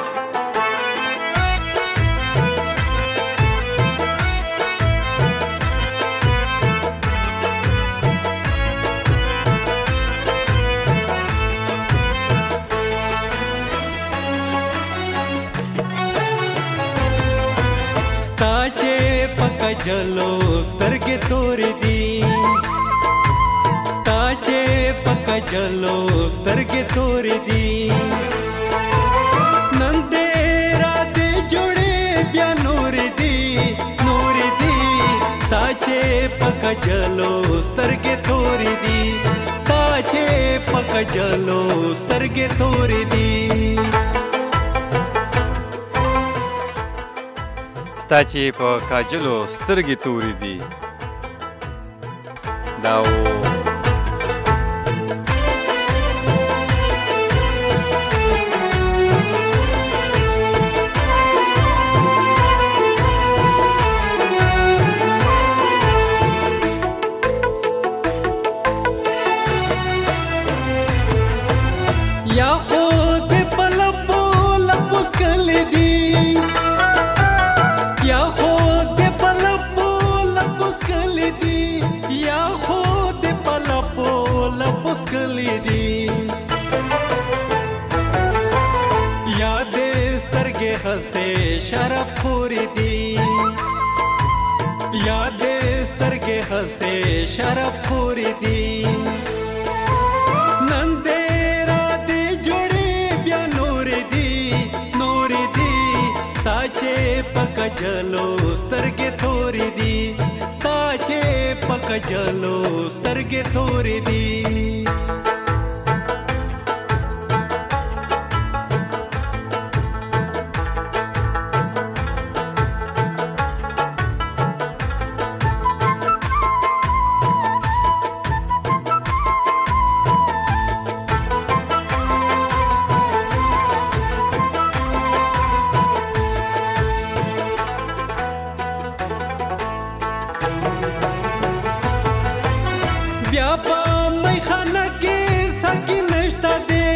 جلو سترګې تورې دي ستا چې پکا جلو سترګې تورې دي نن دې راتې جوړې بیا نورې دي ستا چې پکا جلو سترګې تورې دي ستا چې پکا جلو سترګې تورې دي ستا چې په کاجلو سترګې تورې دي دا یا خود په لپو لپوس کلی دي یا خود په لپو لپوس کلی دي یا خود په لپو لپوس کلی دي یا دې سترګې هسې شراب خورې دي یا دې سترګې هسې شراب خورې دي پکا جلو سترګې تورې دي ستا چې پکا جلو سترګې تورې دي بیا په میخانه کې سکی نشته دی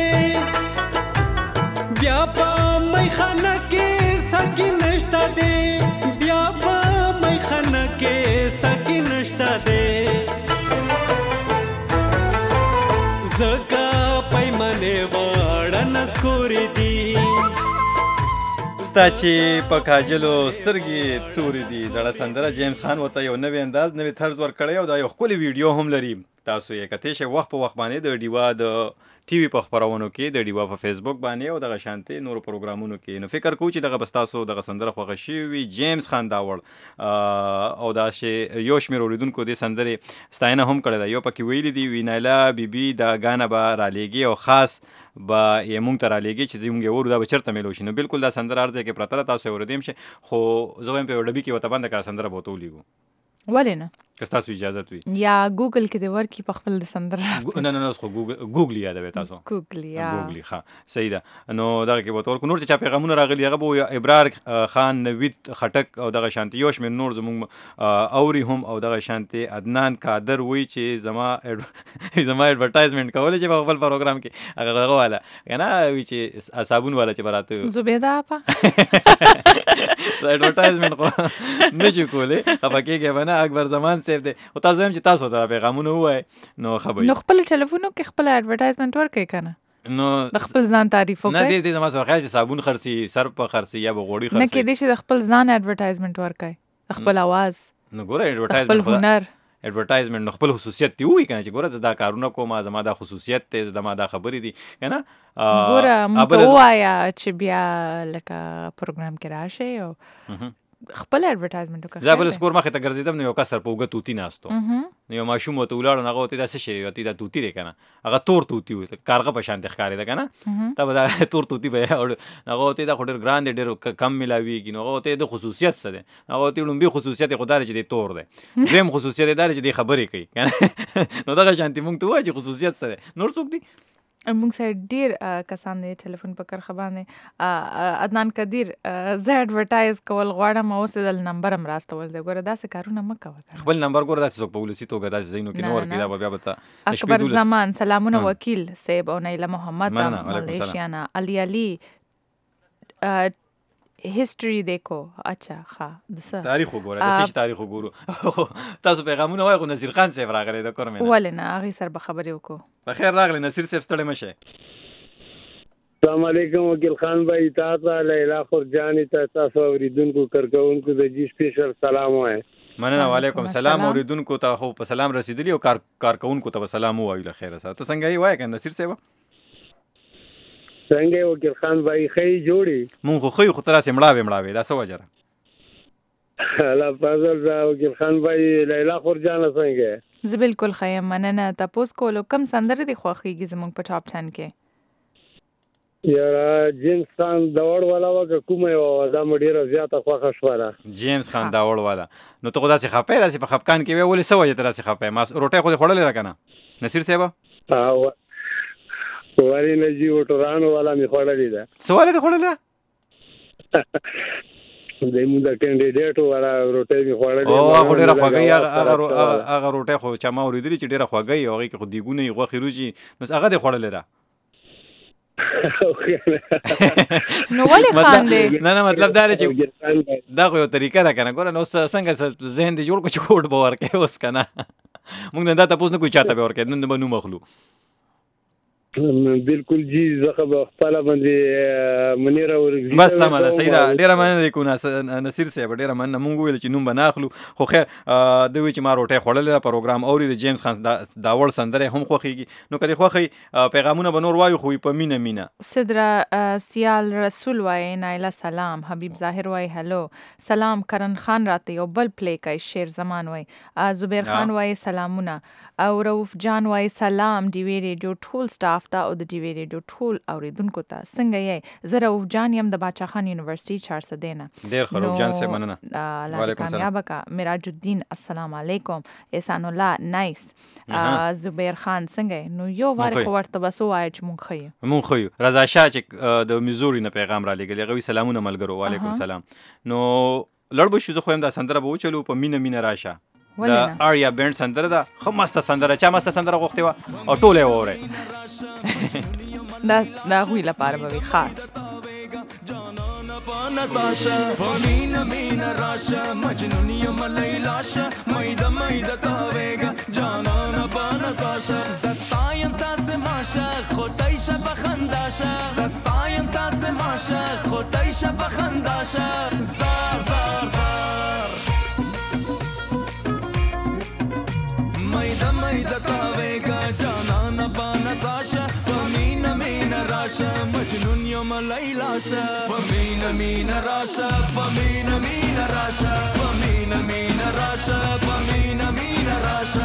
بیا په میخانه کې سکی نشته دی بیا په میخانه کې سکی نشته دی زکا پیمانه واړه نسکورې دي ستا چې په کاجلو سترګې تورې دي دړه سندره جیمز خان ورته یو نوی انداز نوی طرز ورکړی او دا یو ښکلی ویډیو هم لري تاسو یې کتلی شئ وخت په وخت باندې د ډیوا د ټي وي په خپرونو کې د ډیوا په فیسبوک باندې او دغه شانتې نورو پروګرامونو کې نو فکر کوو چې دغه به ستاسو دغه سندره خوښه شوې وي جیمز خان داوړ او دا چې یو شمېر اورېدونکو دې سندرې ستاینه هم کړې ده یو پکې ویلي دي وینایلا بیبي دا ګانه به رالیږي او خاص به یې مونږ ته رالیږي چې موږ یې وورو دا به چېرته میلو شي نو بالکل دا سندره هر ځای کې پرته ده تاسو یې اورېدی هم شئ خو زه وایم په یو ډبي کې ورته بنده کړه سندره به ورته ولیږو ولې نه که ستاسو اجازت وي یا ګوګل کې دې ورکړي په خپل د سندره نه نه خو ګوګل یادوي تاسو ګوګل ښه صحیح ده نو دغه کې به ورته ورکړو نور چې چا پیغامونه راغلي هغه به ابرار خان نوید خټک او دغه شانتې یو شمېر نور زموږ اوري هم او دغه شانتې عدنان قادر وایي چې زما اډورټایزمنټ کولی چې په خپل پروګرام کې هغه دغه والا که نه وایي چې صابون والا چې به راته زبیده اپا اډورټایزمنټ خو نه شو کولی خفه کېږې به نه اکبر زمان صاحب دی خو تاسو وایم چې تاسو ته پیغامونه ووایئ نو ښه به نو خپل ټلیفونو کې خپل اډورټایزمنټ ورکړئ که نه نو د خپل ځان تعریف وکړئ نه دې زما سره خیال چې صابون خرڅي سر په خرڅي یا به غوړي نه خرڅي کېدای شي د خپل ځان اډورټایزمنټ ورکړئ د خپل اواز نو ګوره خپل هنر اډورټایزمنټ نو خپل خصوصیت دی وایي که نه چې ګوره دا کارونه کوم زما دا خصوصیت دی زما دا خبرې دي که نه ګوره موږ ته ووایه چې بیا لکه پروګرام کې راشئ او خپل اډورټایزمنټ وکړه زه بل سکور مخې ته ګرځېدم نو یو کس سر په اوږه توتي ناست و نو یو ماشوم ورته ولاړ نو هغه ورته دا څه شی ورته دا توتي دی که نه هغه تور توتي و کارغه په شانتې ښکارېده که نه ته به دا تور توتي به هغه ورته دا خو ډېر ګران دی ډېر کم میلاویږي نو هغه ورته د خصوصیت څه دی هغه ورته لومبي خصوصیت یې خو دا دی چې دی تور دی دویم خصوصیت یې دا دی چې دی خبرې کوي که نه نو دغه شانتې مونږ ته ووایه چې خصوصیت څه دی نور څوک دی موږ سره ډېر کسان دی ټلیفون په کرښه باندې عدنان قدیر زه اډورټایز کول غواړم او اوس دل نمبر هم راستول دی ګوره داسې کارونه مه کوه خپل نمبر ګوره داسې څوک په ولسي توګه داسې ځایونو کې نه ورکړي دا به بیا به ته اکبر زمان سلامونه وکیل صاحب او نیله محمد ملیشیا نه علي هیستوري دیکھو اچھا ښه تاریخ وګوره د څه تاریخ وګورو تاسو پیغامونه وایي خو نصیر خان صاحب راغلی د کور مې ولې نه هغې سره به خبرې وکړو په خیر راغلی نصیر صاحب ستړی مه شئ السلام علیکم وکیل خان بھائی تا ته لیلا خورجانی ته تاسو اوریدونکو کارکوونکو د جی سپیشل سلام وایي مننه وعلیکم السلام اوریدونکو ته خو په سلام رسیدلی او کارکوونکو ته به سلام ووایو له خیره سره ته څنګه یې وایې که نصیر صاحب څنګه وکیل خان بھائی ښه جوړي مونږ خو ښه یو خو ته راسې مړاوې دا څه وجه ده الله فضل وکیل خان بھائی لیلا خورجانه څنګه زه بالکل ښه یم مننه تپوس کولو کم سندرې دې خوښېږي زموږ په ټاپ 10 کې یاره جیمز خان داوړ والا وکه کومه یوه دا مې ډېره زیاته خوښه شوله جیمز خان داوړ والا نو ته خو داسې خفه یې داسې په خفقان کې وې ولې څه وجه ته داسې خفه یې ما روټۍ خو دې خوړلې ده که نه نصیر صاحبه ولې نه جي وټورانو والا مې خوړلې ده څه والا دې خوړله زموږ د کینډیډیټو والا روټۍ مې خوړلې او هغه ډېره خوږی هغه روټۍ خو چا ما اورېدلي چې ډېره خوږی هغې کې خو دیګونه یې غوښې روجي نو هغه دې خوړلې ده نو ولې خاندې نه مطلب دا دی چې دا خو یو طریقه ده که نه ګوره نو څنګه ذهن دې جوړ کړو چې کوډ به ورکوې اوس که نه موږ نن دا تپوس نه کوو چاته به ورکوې نن به نوم اخلو بالکل جی زه به خپله باندې منیره بس سمه ده صحیح ده ډېره مننه دی کو نصیر صاحب ډېره مننه مونږ وویل چې نوم به نه اخلو خو خیر دوی وایي چې ما روټۍ خوړلې ده پروګرام اوري د جیمز خان داوړ سندرې هم خوښېږي نو که دې خوښوي پیغامونه به نور وایو خو په مینه مینه صدره سیال رسول وایي نایله سلام حبیب ظاهر وایي هلو سلام کرن خان راته یو بل پلی کوي شیر زمان وایي زبیر خان وایي سلامونه او رؤف جان وایي سلام ډي وی ریډیو ټول سټاف ته او د ډي وی ریډیو ټول اوریدونکو ته څنګه یې زه رؤف جان یم د باچا خان یونیورسټي 400 نه ډېر ښه رؤف جان صاحب مننه الله کامیابه کا مراج الدین السلام علیکم احسان الله نایس زبیر خان څنګه نو یو وار خو ورته بس وایي چې مونږ ښه یو رضا شاه چې د میزوري نه پیغام را لېږلی هغه وایي سلامونه ملګرو وعلیکم سلام نو لړ به شو زه خو یم دا سندره به وچلو په مینه مینه راشه د آریا بینډ سندره ده خو مسته سندره چا مسته سندره غوښتې وه او ټوله یې واورئ دا هغوی لپاره به وي خاص نتاشا مينا مينا راشا مجنون يوم ليلاشا ميدا ميدا تاويغا جانانا بانتاشا زستاين تاسماشا خطيشا بخنداشا زستاين تاسماشا خطيشا بخنداشا زار زار زار ميدا ميدا تاويغا جانانا بانتاشا مينا مينا راشا مجنون يوم ليلاشا مينا مينا راشا مينا مينا راشا مينا مينا راشا مينا مينا راشا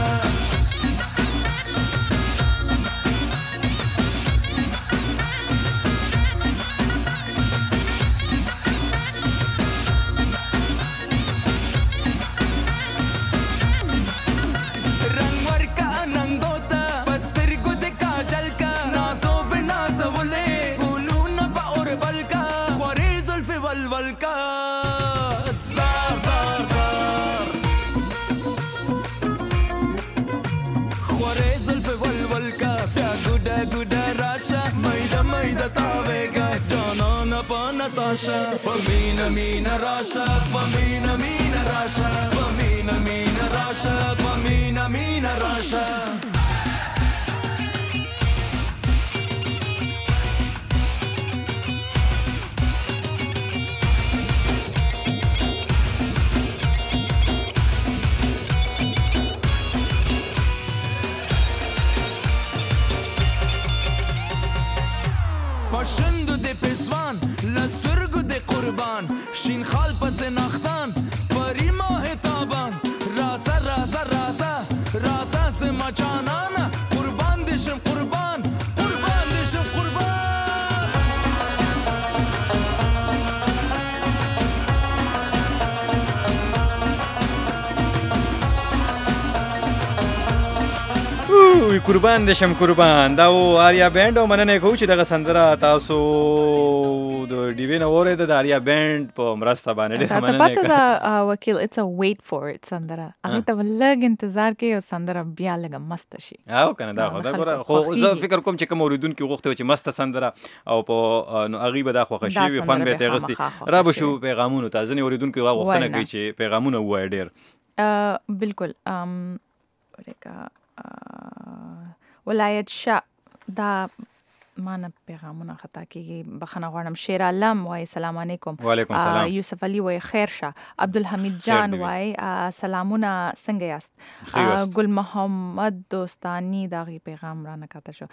Natasha, Pamina Mina Rasha, Pamina Mina Rasha, Pamina Mina Rasha, Pamina Mina Rasha. Pashindu de peswan, lasturgu de qurban, shin khal pas nakhtan, pari mah taban, raza raza raza, raza se machanana, qurban deshim qurban, qurban deshim qurban. وی قربان دشم قربان دا و آریا بینډ او مننه کوم چې دغه سندره تاسو د ډیوین اورید د آریا بینډ په مرسته باندې ډیره مننه کوم. تاسو دا وکیل اټس ا ویټ فور اټ سندره هغه ته لږ انتظار کوي او سندره بیا لږ مست شي. او کنه دا خو خو زه فکر کوم چې کوم اوریدونکو غوښته چې مست سندره او په نو هغه به دا خوښ شي وي خوان به تغستی را به شو پیغامونو ته ځنی اوریدونکو غوښتنه کوي چې پیغامونه وای ډیر بالکل ورکا ولایت شاه دا مانه پیغامونه خطا کیږي بخنه غواړم. شیر عالم وای سلام علیکم. وعلیکم السلام. یوسف علی وای خیر شه. عبدالحمید جان وای سلامونه څنګه یاست؟ گل محمد دوستانی دا غي پیغام را نکاته شو.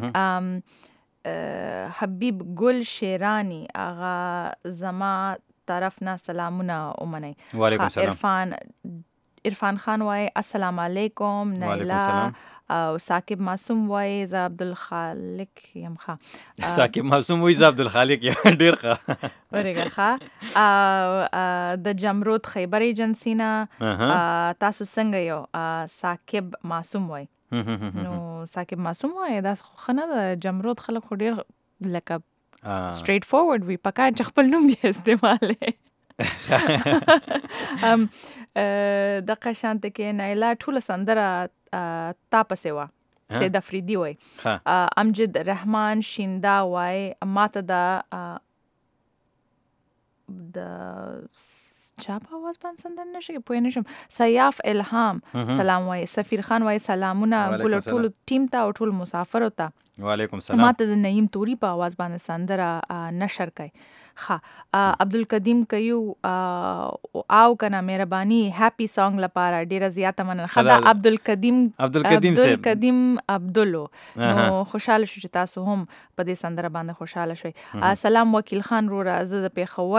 حبیب گل شیرانی اغا زما طرف نه سلامونه اومنه. وعلیکم السلام. عرفان خان وای السلام علیکم. نیلا او ثاقب معصوم وای ز عبدالخالق یم ښه. ثاقب معصوم وای ز عبدالخالق یم ډیر ښه ورګه ښه. د جمرود خیبر ایجنسی نه تاسو څنګه یو؟ ثاقب معصوم وای نو ثاقب معصوم وای دا خو نه د جمرود خلک خو ډیر لکه سټریټ فورورډ وي پکار چې خپل نوم یې استعماله د قشانت کې نایلا ټول سندره تا پسې وا سید افریدی وای امجد رحمان شیندا وای ماته د چا په आवाज باندې سندر نشي پوه نشم. سیاف الهام سلام وای. سفیر خان وای سلامونه ګل ټول ټیم ته او ټول مسافر ته. وعلیکم السلام. ماته د نعیم توري په आवाज باندې سندره نشر کای. ها عبدالقدیم کيو او کنه مهرباني هپی سانګ لپاره ډیره زیاته مننه. خدا عبدالقدیم عبداللو نو خوشاله شو چې تاسو هم په دې سندره باندې خوشاله شوي. سلام وکیل خان رو راز د پیښور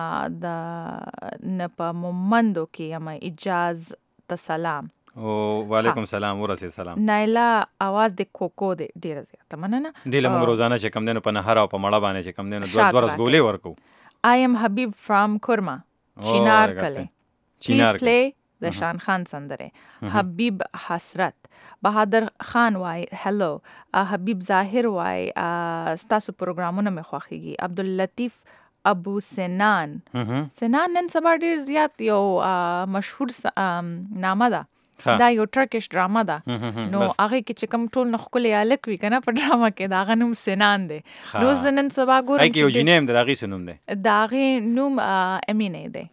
نه په مومندو کې یم اجاز ته سلام. او وعلیکم السلام ورسې سلام. نایلا आवाज د کوکو د ډیره زیاته مننه. دله موږ روزانه چې کم دینو په نهر او په مړه باندې چې کم دینو دوه رسګولې ورکو. I am Habib from Kurma چینار کله. Please play د شان خان سندره. حبیب حسرت. بهادر خان وای هلو. حبیب ظاهر وای ستاسو پروګرامونه مې خوښیږي. عبداللطیف ابو سنان. سنان نن سبا ډیر زیات یو مشهور نامه ده. دا یو ټرکش ډراما ده. نو هغه کې چې کوم ټول نخکل الک وی کنه په ډراما کې دا غنوم سنان دی. نو زنن سبا ګورم چې یو جنیم د هغه سنوم دی. دا هغه نوم امینه دی.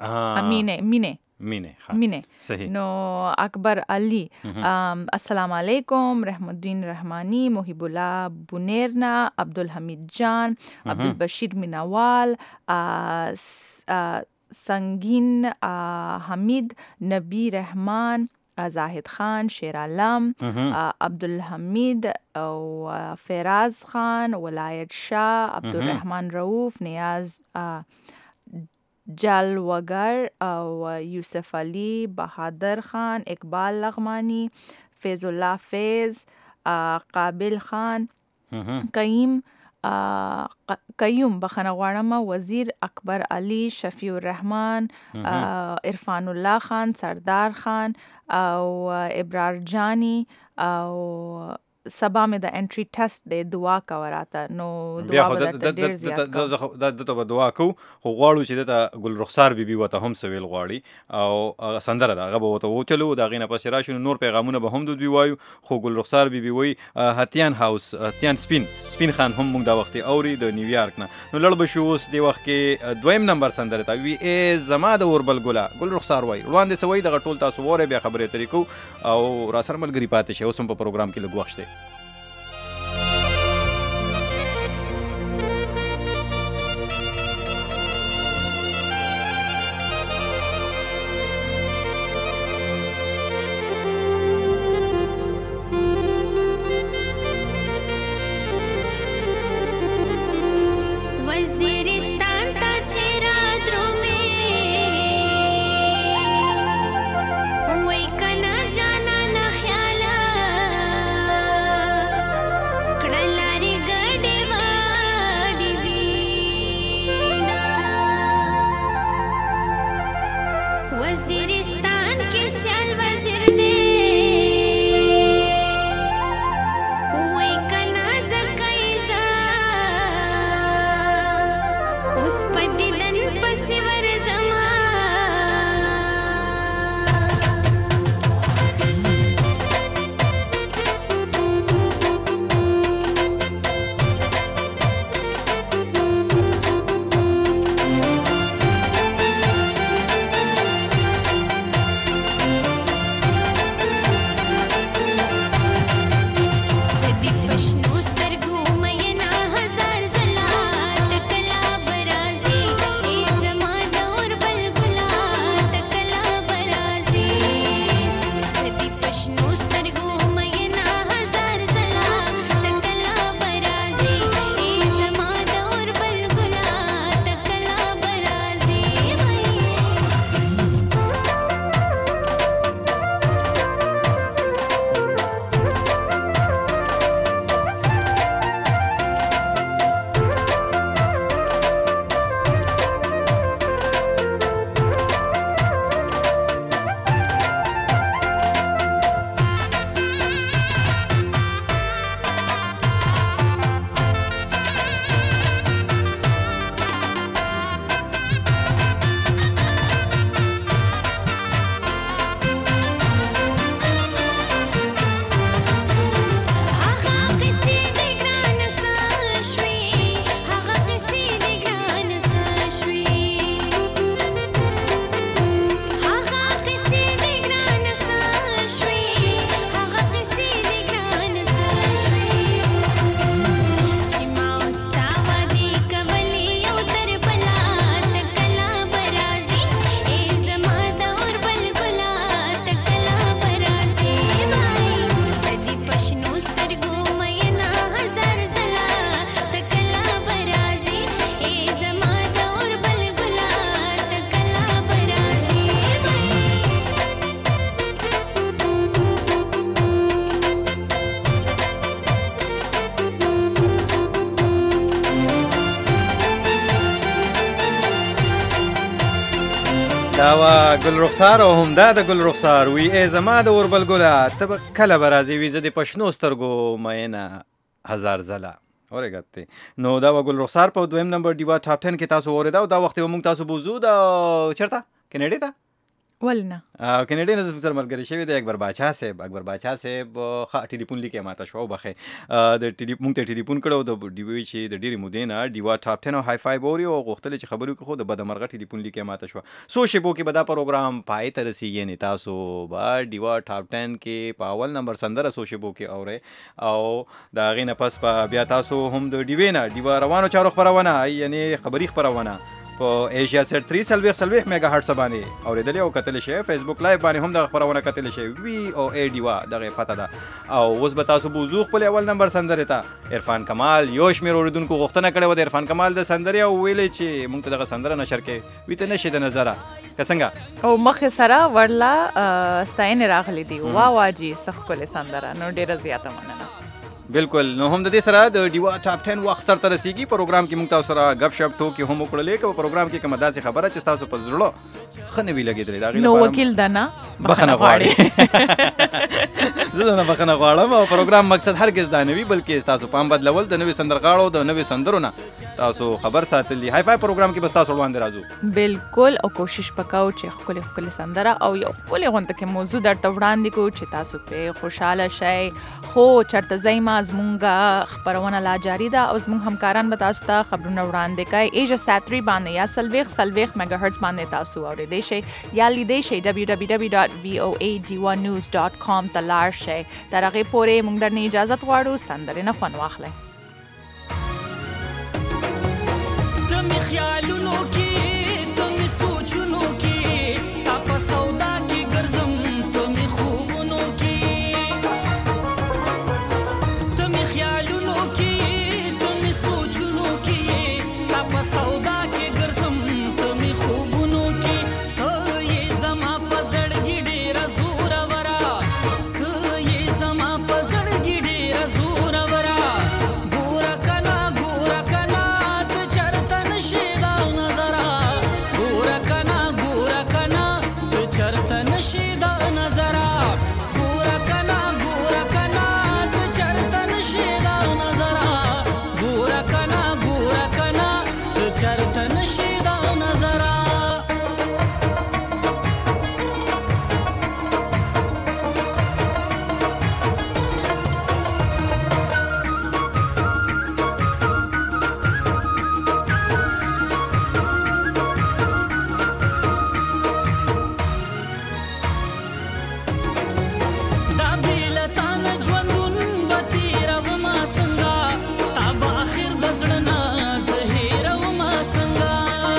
مینه صحیح. نو اکبر علی السلام علیکم، رحم الدین رحمانی، محب الله بونیرنا، عبدالحمید جان، عبدالبشیر مینوال، سنگین حمید، نبی رحمان، زاهد خان، شیر علم، عبدالحمید او فیراز خان، ولایت شاه، عبدالرحمن رؤوف، نیاز جلوگر او یوسف علی، بهادر خان، اقبال لغمانی، فیض الله فیض، قابل خان، قیوم بخنه غواړم، وزیر اکبر علی، شفیع الرحمن، عرفان الله خان، سردار خان او ابرار جانی. او سبا مې د انټری ټیسټ د دعا کوراته. نو دعا به ډیر زیات دته به دعا کو. خو غواړو چې دته ګل رخسار بیبي وته هم سویل غواړي او سندره ده هغه به وته وچلو. دا غینه پسې راشو نور پیغامونه به هم دوی وایو. خو ګل رخسار بیبي وای هتیان هاوس، هتیان سپین خان هم موږ دا وخت اوري د نیویارک نه. نو لړ به شو اوس دی وخت کې دویم نمبر سندره تا وی ای زما د اوربل ګلا. ګل رخسار وای وړاندې سوي د ټول تاسو وره بیا خبرې طریقو او را سره ملګری پاتې شي. اوس هم په پروګرام کې لږ وخت دی. دا وا ګل رخسار او هم دا د ګل رخسار وی ای زما د اوربل ګله ته کله برازي وی زه د پښنو سترګو مینه هزار زله اورګته نو دا وګل رخسار په دویم نمبر دیوا ټاپ 10 کې تاسو اوریدا دا وخت موږ تاسو بوزو دا چرته کینیډا ته ولنه کینیډین از سره ملګری شوی دی اکبر باچا صاحب خا ټلیفون لیکه ماته شو بخه د مونږ ته ټلیفون کړو د ډیوی چې د ډیری مودینا ډیوا ټاپ 10 او های 5 اوري او غوښتل چې خبرو کې خو د بدمرغه ټلیفون لیکه ماته شو سو شبو کې بدا پروګرام پای تر رسیږي نه تاسو با ډیوا ټاپ 10 کې په اول نمبر سندره سو شبو کې اوره او دا غینه پس په بیا تاسو هم د ډیوینا ډیوا روانو چارو خبرونه یعنی خبري خبرونه په ایشیا سیټ 3 میگا هرتز باندې اوریدل او کتل شي فیسبوک لایو باندې هم د خبرونه کتل شي وی او ای ډیوا دغه پته ده او اوس به تاسو بوزو خپل اول نمبر سندره ته عرفان کمال یوش مې اوریدونکو غوښتنه کړې و د عرفان کمال د سندره او ویلې چې مونږ ته دغه سندره نشر کې وی ته نشي د نظر څنګه او مخ سره ورلا ستاین راغلی دی وا واجی سخت کول سندره نو ډیره زیاته مننه بالکل نو هم د دې سره د ډیوا ټاپ 10 وخت سره رسیدي پروګرام کې موږ تاسو سره غب شپ ټوکی هم وکړلې چې پروګرام کې کومه داسې خبره چې تاسو په زړه خنوي لګیدلې دا غي نو وکیل دنا بخنه غواړي زه نه بخنه غواړم او پروګرام مقصد هرگز دا نه وي بلکې تاسو پام بدلول د نوې سندرغاړو د نوې سندرونه تاسو خبر ساتلی های فای پروګرام کې بس تاسو وړاندې راځو بالکل او کوشش وکاو چې خپل سندره او یو خپل غونډه کې موضوع درته وړاندې کو چې تاسو په خوشاله شئ خو چرته زایما زمونږه خبرونه لا جاری ده او زمونږ همکاران به تاسو ته خبرونه وړاندې کوي ایجا ساتری باندې یا سلويخ میگا هرتز باندې تاسو اوریدئ شئ یا لیدئ شئ www.voaD1news.com ته لاړ شئ تر هغې پورې موږ درنه اجازت غواړو سندرې نه خوند واخلئ دمې خیالونو کې دمې سوچونو کې ستا په سودا کې ګرځم دمې خوبونو کې دمې خیالونو کې دمې سوچونو کې ستا په سودا کې ګرځم دمې خوبونو کې ته یې زما په زړګي ډېره زورورا ته یې زما په زړګي ډېره زورورا ګوره کنا ته چرته نشې دا نظره ګوره کنا ته چرته نشې دا نظره ګوره کنا ته چرته نشې دا نظره ګوره کنا ته چرته نشې دا نظره دا بیلتان ژوندون به تېرومه څنګه تا به اخر د زړه نه زه هېرومه څنګه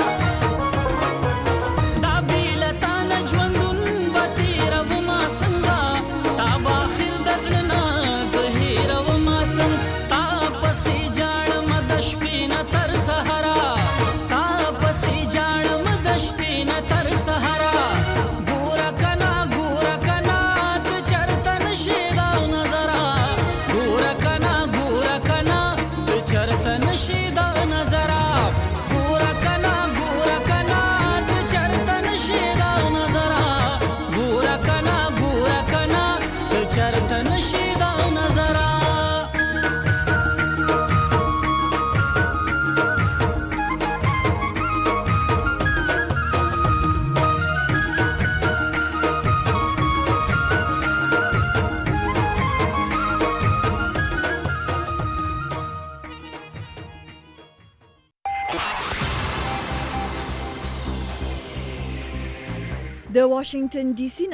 دا بیلتان ژوندون به تېرومه څنګه تا به اخر د زړه نه زه هېرومه څنګه تا پسې ژاړم د شپې نه تر سهاره تا پسې ژاړم د شپې نه تر سهاره ګوره کنا ته چرته نشې دا نظره ګوره کنا ته چرته نشې دا نظره ګوره کنا ته چرته نشې دا نظره ګوره کنا ته چرته نشې دا نظره د واشنگټن ډي سي